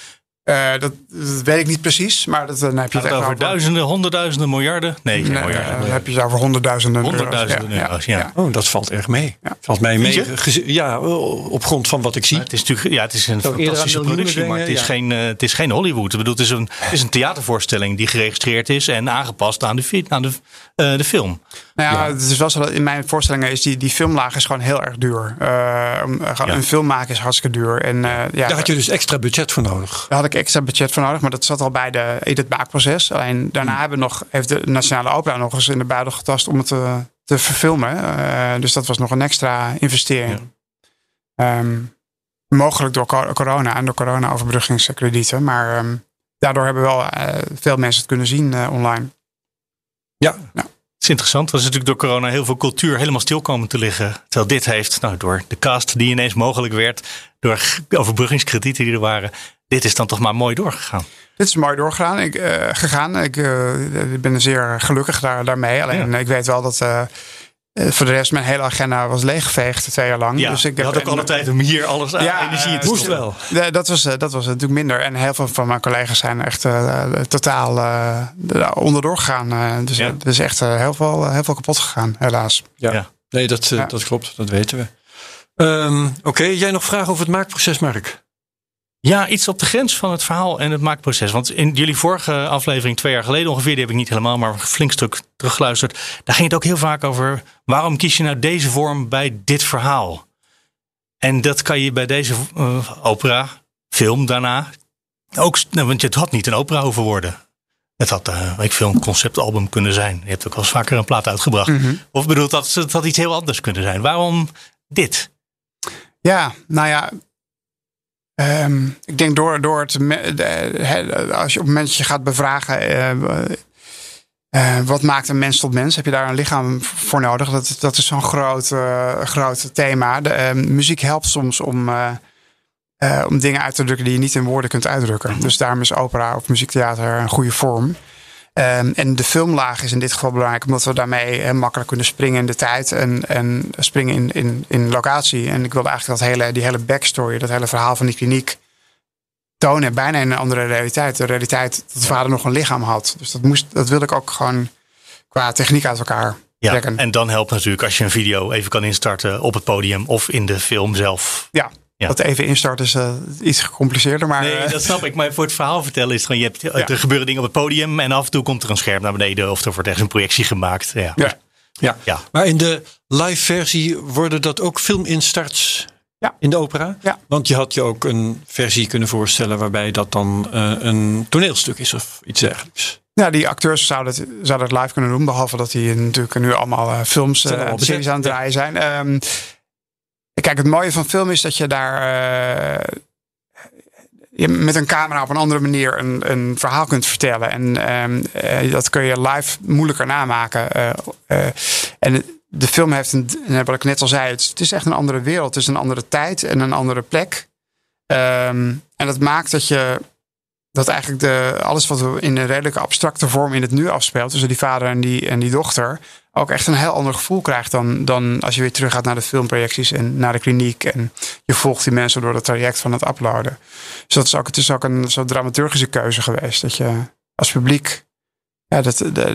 Uh, dat, dat weet ik niet precies, maar dat, dan heb je het echt over duizenden, honderdduizenden, miljarden? Nee, geen nee, miljarden. Dan heb je het over honderdduizenden, honderdduizenden euro's. euro's. Ja, ja. Oh, dat valt erg mee. Ja. Valt mij mee. Ja, op grond van wat ik zie. Maar het is natuurlijk, ja, het is een Zo fantastische productie, dingen, maar het is, ja. geen, uh, het is geen Hollywood. Ik bedoel, het is een, het is een theatervoorstelling die geregistreerd is en aangepast aan de, aan de, uh, de film. Nou ja, ja. Het is wel zo dat in mijn voorstellingen is die, die filmlaag is gewoon heel erg duur. Uh, ja. Een film maken is hartstikke duur. En, uh, ja, daar had je dus extra budget voor nodig. Daar had ik extra budget voor nodig, maar dat zat al bij de, in het maakproces. Alleen daarna hmm. hebben nog, heeft de Nationale Opera nog eens in de buidel getast om het te, te verfilmen. Uh, dus dat was nog een extra investering. Ja. Um, mogelijk door corona en door corona-overbruggingskredieten. Maar um, daardoor hebben wel uh, veel mensen het kunnen zien uh, online. Ja. ja. Het is interessant. Er is natuurlijk door corona heel veel cultuur helemaal stil komen te liggen. Terwijl dit heeft, nou, door de cast die ineens mogelijk werd, door overbruggingskredieten die er waren, dit is dan toch maar mooi doorgegaan. Dit is mooi doorgegaan. Ik, uh, gegaan. Ik uh, ben zeer gelukkig daar, daarmee. Alleen ja. ik weet wel dat uh, voor de rest mijn hele agenda was leeggeveegd twee jaar lang. Ja, dus ik je had ook alle tijd om hier alles aan ja, energie in te moest wel. De, dat, was, dat was natuurlijk minder. En heel veel van mijn collega's zijn echt uh, totaal uh, onderdoor gegaan. Uh, dus ja. er is echt uh, heel, veel, heel veel kapot gegaan, helaas. Ja, ja. nee, dat, uh, ja. dat klopt. Dat weten we. Um, Oké, okay. Jij nog vragen over het maakproces, Mark? Ja, iets op de grens van het verhaal en het maakproces. Want in jullie vorige aflevering, twee jaar geleden ongeveer, die heb ik niet helemaal, maar een flink stuk teruggeluisterd. Daar ging het ook heel vaak over, waarom kies je nou deze vorm bij dit verhaal? En dat kan je bij deze uh, opera, film daarna, ook, nou, want het had niet een opera hoeven worden. Het had uh, ik veel een conceptalbum kunnen zijn. Je hebt ook wel eens vaker een plaat uitgebracht. Mm-hmm. Of bedoel, dat het had iets heel anders kunnen zijn. Waarom dit? Ja, nou ja... Um, ik denk door, door het, uh, als je op het moment dat je gaat bevragen, uh, uh, wat maakt een mens tot mens, heb je daar een lichaam voor nodig. Dat, dat is zo'n groot, uh, groot thema. De, uh, muziek helpt soms om, uh, uh, om dingen uit te drukken die je niet in woorden kunt uitdrukken. Dus daarom is opera of muziektheater een goede vorm. Um, en de filmlaag is in dit geval belangrijk, omdat we daarmee uh, makkelijk kunnen springen in de tijd en, en springen in, in, in locatie. En ik wilde eigenlijk dat hele, die hele backstory, dat hele verhaal van die kliniek tonen, bijna in een andere realiteit. De realiteit dat de vader nog een lichaam had. Dus dat, moest, dat wilde ik ook gewoon qua techniek uit elkaar ja, trekken. En dan helpt natuurlijk als je een video even kan instarten op het podium of in de film zelf. Ja. Ja. Dat even instarten is uh, iets gecompliceerder. Maar, nee, dat snap ik. Maar voor het verhaal vertellen is het gewoon, je hebt, ja. er gebeuren dingen op het podium en af en toe komt er een scherm naar beneden of er wordt ergens een projectie gemaakt. Ja. Ja. Ja. ja. Maar in de live versie worden dat ook filminstarts ja. in de opera? Ja. Want je had je ook een versie kunnen voorstellen waarbij dat dan uh, een toneelstuk is of iets dergelijks. Ja, die acteurs zouden het, zouden het live kunnen doen. Behalve dat die natuurlijk nu allemaal uh, films en uh, series aan het draaien ja. zijn. Um, Kijk, het mooie van film is dat je daar uh, je met een camera op een andere manier een, een verhaal kunt vertellen. En um, uh, dat kun je live moeilijker namaken. Uh, uh, en de film heeft, een, wat ik net al zei, het, het is echt een andere wereld. Het is een andere tijd en een andere plek. Um, en dat maakt dat je dat eigenlijk de, alles wat we in een redelijke abstracte vorm in het nu afspeelt, tussen die vader en die, en die dochter, ook echt een heel ander gevoel krijgt dan, dan als je weer terug gaat naar de filmprojecties en naar de kliniek. En je volgt die mensen door het traject van het uploaden. Dus dat is ook, het is ook een soort dramaturgische keuze geweest. Dat je als publiek, ja, dat, de,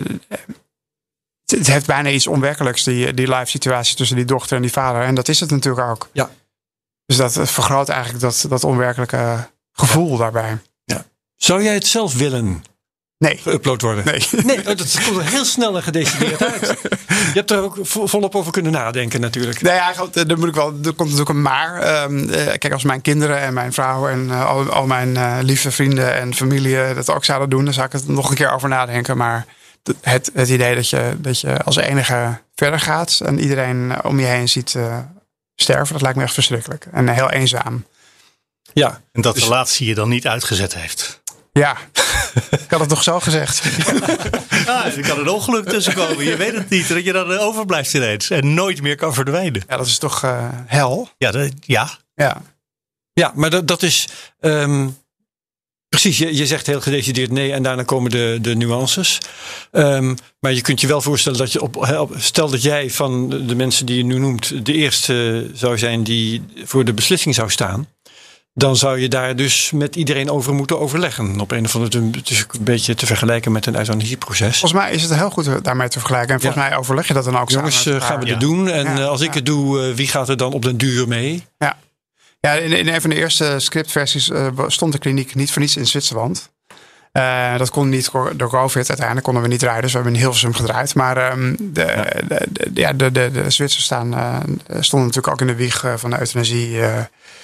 het heeft bijna iets onwerkelijks, die, die live situatie tussen die dochter en die vader. En dat is het natuurlijk ook. Ja. Dus dat vergroot eigenlijk dat, dat onwerkelijke gevoel ja. daarbij. Ja. Zou jij het zelf willen? Nee. Geüpload worden? Nee. nee. Dat komt er heel snel en gedecideerd uit. Je hebt er ook volop over kunnen nadenken natuurlijk. Nee, eigenlijk, er, moet ik wel, er komt natuurlijk een maar. Um, kijk, als mijn kinderen en mijn vrouw en uh, al, al mijn uh, lieve vrienden en familie dat ook zouden doen, dan zou ik het nog een keer over nadenken. Maar het, het idee dat je, dat je als enige verder gaat en iedereen om je heen ziet uh, sterven, dat lijkt me echt verschrikkelijk. En heel eenzaam. Ja. En dat de dus, relatie je dan niet uitgezet heeft. Ja, ik had het toch zo gezegd. Ja, er kan een ongeluk tussenkomen. Je weet het niet. Dat je dan overblijft ineens. En nooit meer kan verdwijnen. Ja, dat is toch uh, hel? Ja, dat, ja. ja. Ja, maar dat, dat is... Um, precies, je, je zegt heel gedecideerd nee. En daarna komen de, de nuances. Um, maar je kunt je wel voorstellen dat je... op stel dat jij van de mensen die je nu noemt... de eerste zou zijn die voor de beslissing zou staan... dan zou je daar dus met iedereen over moeten overleggen. Op een of andere, het is een beetje te vergelijken met een euthanasieproces. Volgens mij is het heel goed daarmee te vergelijken. En volgens ja. mij overleg je dat dan ook Jongens, samen. Jongens, gaan we ja. dit doen? En ja. als ik ja. het doe, wie gaat er dan op den duur mee? Ja, ja in, in een van de eerste scriptversies uh, stond de kliniek niet voor niets in Zwitserland. Uh, dat kon niet door COVID. Uiteindelijk konden we niet rijden. Dus we hebben in Hilversum gedraaid. Maar um, de, ja. De, de, ja, de, de, de Zwitsers staan, uh, stonden natuurlijk ook in de wieg uh, van de euthanasie. Uh,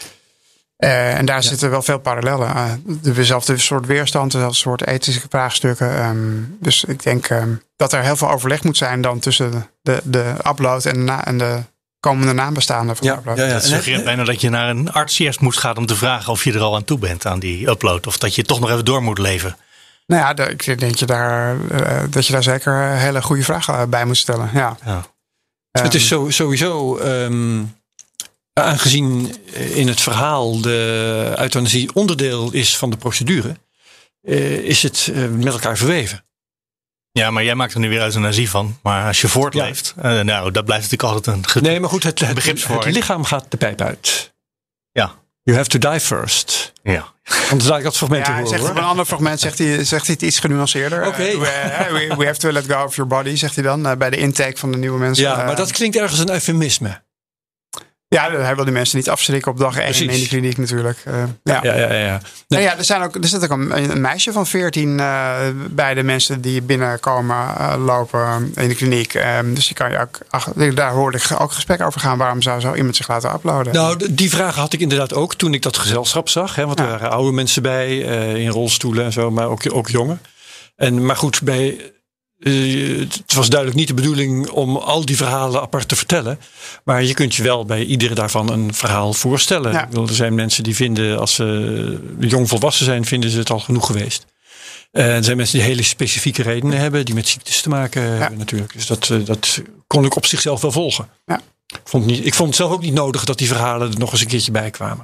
uh, en daar ja. zitten wel veel parallellen. Uh, dezelfde soort weerstand, dezelfde soort ethische vraagstukken. Um, dus ik denk um, dat er heel veel overleg moet zijn dan tussen de, de upload en, na, en de komende nabestaanden van ja, de upload. Ja, ja. Dat suggereert bijna dat je naar een arts eerst moet gaan om te vragen of je er al aan toe bent aan die upload. Of dat je toch nog even door moet leven. Nou ja, de, ik denk je daar, uh, dat je daar zeker hele goede vragen bij moet stellen. Ja. ja. Um, het is zo, sowieso, um, aangezien in het verhaal de euthanasie onderdeel is van de procedure, uh, is het uh, met elkaar verweven. Ja, maar jij maakt er nu weer euthanasie van. Maar als je voortleeft, ja. uh, nou, dat blijft natuurlijk altijd een ge- Nee, maar goed, het, het, begripsvorming. Het lichaam gaat de pijp uit. Ja. You have to die first. Ja. Want dan laat ik dat fragment ja, horen. Zegt op een ander fragment zegt hij, zegt hij het iets genuanceerder. Oké. Okay. Uh, we, we have to let go of your body, zegt hij dan. Uh, bij de intake van de nieuwe mensen. Ja, maar dat klinkt ergens een eufemisme. Ja, hij wil die mensen niet afschrikken op dag één in die kliniek natuurlijk. Uh, ja. Ja, ja, ja, ja. Nee. Ja, er, zijn ook, er zit ook een, een meisje van veertien uh, bij de mensen die binnenkomen uh, lopen in de kliniek. Um, dus die kan je ook, ach, daar hoorde ik ook gesprek over gaan. Waarom zou zo iemand zich laten uploaden? Nou, die vraag had ik inderdaad ook toen ik dat gezelschap zag. Hè, want ja. er waren oude mensen bij, uh, in rolstoelen en zo, maar ook, ook jongen. En, maar goed, bij... Uh, het was duidelijk niet de bedoeling om al die verhalen apart te vertellen. Maar je kunt je wel bij iedere daarvan een verhaal voorstellen. Ja. Ik bedoel, er zijn mensen die vinden, als ze jong volwassen zijn, vinden ze het al genoeg geweest. Uh, er zijn mensen die hele specifieke redenen hebben, die met ziektes te maken ja. hebben natuurlijk. Dus dat, uh, dat kon ik op zichzelf wel volgen. Ja. Ik, vond niet, ik vond het zelf ook niet nodig dat die verhalen er nog eens een keertje bij kwamen.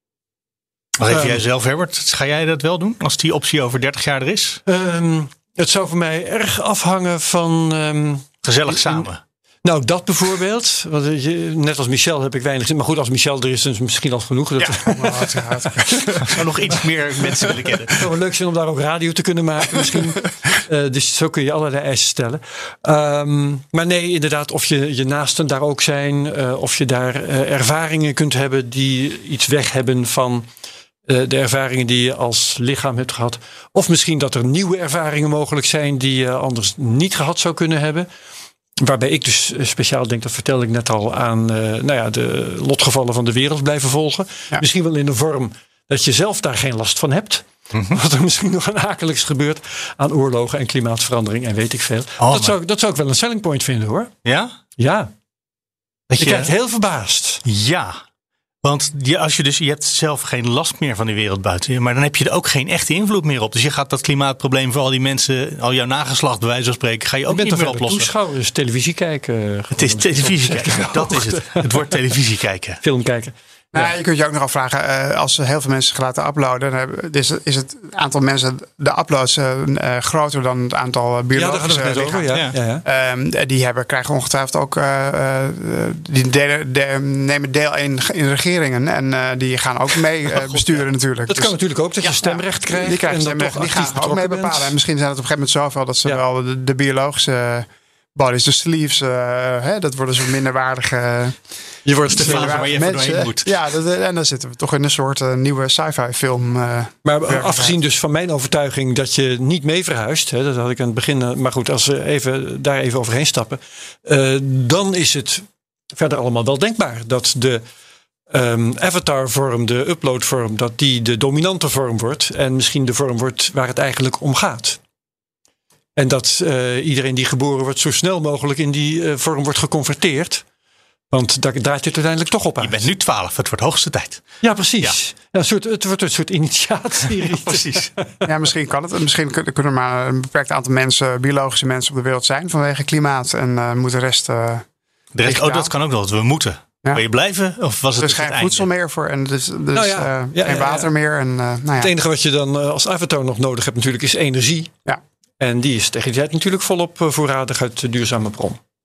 Wat heb um, jij zelf, Herbert? Ga jij dat wel doen als die optie over dertig jaar er is? Um, Het zou voor mij erg afhangen van... Um, Gezellig samen. Nou, dat bijvoorbeeld. Want je, net als Michel heb ik weinig zin. Maar goed, als Michel er is, dan is het misschien al genoeg. Dat ja. Ik zou nog iets meer mensen willen kennen. Het zou wel leuk zijn om daar ook radio te kunnen maken misschien. uh, dus zo kun je allerlei eisen stellen. Um, maar nee, inderdaad, of je, je naasten daar ook zijn. Uh, of je daar uh, ervaringen kunt hebben die iets weg hebben van... de ervaringen die je als lichaam hebt gehad. Of misschien dat er nieuwe ervaringen mogelijk zijn die je anders niet gehad zou kunnen hebben. Waarbij ik dus speciaal denk, dat vertelde ik net al, aan uh, nou ja, de lotgevallen van de wereld blijven volgen. Ja. Misschien wel in een vorm dat je zelf daar geen last van hebt. Mm-hmm. Wat er misschien nog een akeligs gebeurt aan oorlogen en klimaatverandering en weet ik veel. Oh, dat, zou, dat zou ik wel een selling point vinden hoor. Ja? Ja. Dat je kijkt heel verbaasd. Ja. Want je, als je dus, je hebt zelf geen last meer van die wereld buiten je, maar dan heb je er ook geen echte invloed meer op. Dus je gaat dat klimaatprobleem voor al die mensen, al jouw nageslacht bij wijze van spreken, ga je ook je niet meer oplossen. Toeschouwers, televisie kijken. Het is televisie kijken, dat is het. Het wordt televisie kijken. Film kijken. Nou, ja. Je kunt je ook nog afvragen, uh, als heel veel mensen zich laten uploaden, dan is, is het aantal mensen, de uploads, uh, groter dan het aantal biologische ja, lichamen. Ja, ja, ja. Um, die hebben, krijgen ongetwijfeld ook, uh, uh, die delen, de, nemen deel in, in regeringen en uh, die gaan ook mee uh, besturen natuurlijk. Dat dus, kan natuurlijk ook, dat je ja, stemrecht krijgt. Die krijgen en stemrecht, dan die gaan ook mee bepalen. En misschien zijn het op een gegeven moment zoveel dat ze ja. wel de, de biologische bodies, de sleeves, uh, hè, dat worden zo minderwaardige... Je wordt de fase waar je even doorheen moet. Ja, dat, en dan zitten we toch in een soort uh, nieuwe sci-fi film. Uh, maar afgezien dus van mijn overtuiging dat je niet mee verhuist. Hè, dat had ik aan het begin. Maar goed, als we even, daar even overheen stappen. Uh, dan is het verder allemaal wel denkbaar. Dat de um, avatar vorm, de upload vorm, dat die de dominante vorm wordt. En misschien de vorm wordt waar het eigenlijk om gaat. En dat uh, iedereen die geboren wordt zo snel mogelijk in die uh, vorm wordt geconverteerd. Want daar draait het uiteindelijk toch op uit. Je bent nu twaalf, het wordt hoogste tijd. Ja, precies. Ja. Ja, een soort, het wordt een soort initiatie. Ja, precies. Ja, misschien kan het. Misschien kunnen er maar een beperkt aantal mensen, biologische mensen op de wereld zijn vanwege klimaat. En uh, moet de rest... Uh, de rest oh, dat kan ook wel, dat we moeten. Ja. Wil je blijven? Of was het er is geen voedsel meer voor en dus, dus nou ja. Uh, ja, geen ja, water ja. meer. En, uh, nou ja. Het enige wat je dan uh, als avatar nog nodig hebt natuurlijk is energie. Ja. En die is tegen die tijd natuurlijk volop uh, voorradig uit de duurzame bron.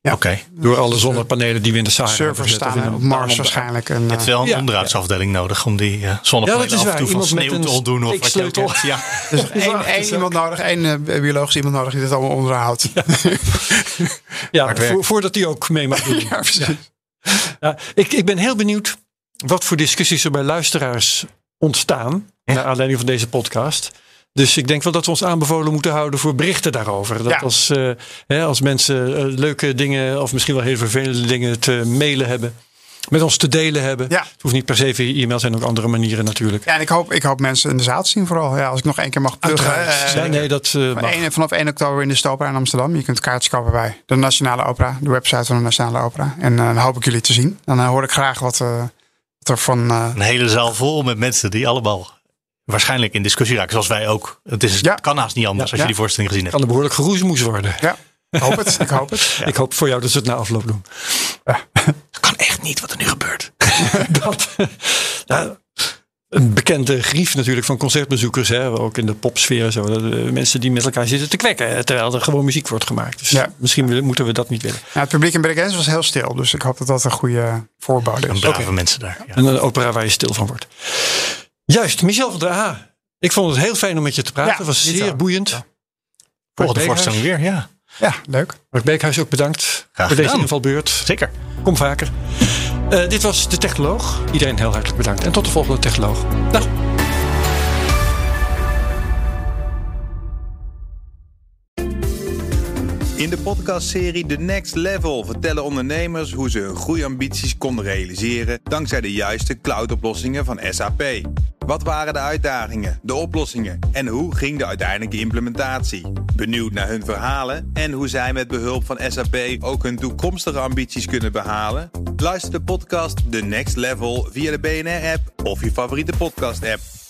Ja. Oké. Okay. Door alle zonnepanelen die we in de Sahara servers staan op Mars waarschijnlijk. En, je hebt wel een ja, onderhoudsafdeling ja. nodig om die uh, zonnepanelen ja, af en toe van sneeuw te ontdoen. Of wat je ook hebt. Ja. Dus één, één iemand nodig, één uh, biologisch iemand nodig die dit allemaal onderhoudt. Ja, ja vo- voordat die ook mee mag doen. Ja, precies. Ja. Ja, ik, ik ben heel benieuwd wat voor discussies er bij luisteraars ontstaan. Ja. Naar aanleiding van deze podcast. Dus ik denk wel dat we ons aanbevolen moeten houden voor berichten daarover. Dat ja. als, uh, hè, als mensen uh, leuke dingen of misschien wel heel vervelende dingen te mailen hebben. Met ons te delen hebben. Ja. Het hoeft niet per se via e-mail, zijn ook andere manieren natuurlijk. Ja, en ik hoop, ik hoop mensen in de zaal te zien vooral. Ja, als ik nog één keer mag pluggen. Uh, ja, nee, dat, uh, van één, vanaf één oktober in de Stopera in Amsterdam. Je kunt kaartjes kopen bij de Nationale Opera. De website van de Nationale Opera. En uh, dan hoop ik jullie te zien. Dan uh, hoor ik graag wat, uh, wat er van... Uh, een hele zaal vol met mensen die allemaal... waarschijnlijk in discussie raken, zoals wij ook. Het is, ja. kan haast niet anders ja, als ja. je die voorstelling gezien hebt. Kan er behoorlijk geroezemoes worden. Ja, ik hoop het. Ik hoop het. Ja. Ik hoop voor jou dat ze het na afloop doen. Ja. Dat kan echt niet wat er nu gebeurt. dat, nou, een bekende grief natuurlijk van concertbezoekers. Hè, ook in de popsfeer. Zo, de mensen die met elkaar zitten te kwekken. Terwijl er gewoon muziek wordt gemaakt. Dus ja. misschien moeten we dat niet willen. Ja, het publiek in Bregenz was heel stil. Dus ik hoop dat dat een goede voorbode is. Een brave okay. mensen daar. Ja. En een opera waar je stil van wordt. Juist, Michel van der A. Ik vond het heel fijn om met je te praten. Het ja, was zeer zo. boeiend. Ja. Volgende voorstelling weer, ja. Ja, leuk. Mark Beekhuis ook bedankt Graag voor gedaan. deze invalbeurt. Zeker. Kom vaker. Uh, dit was De Technoloog. Iedereen heel hartelijk bedankt. En tot de volgende Technoloog. Dag. In de podcastserie The Next Level vertellen ondernemers hoe ze hun groeiambities konden realiseren dankzij de juiste cloudoplossingen van S A P. Wat waren de uitdagingen, de oplossingen en hoe ging de uiteindelijke implementatie? Benieuwd naar hun verhalen en hoe zij met behulp van S A P ook hun toekomstige ambities kunnen behalen? Luister de podcast The Next Level via de B N R-app of je favoriete podcast-app.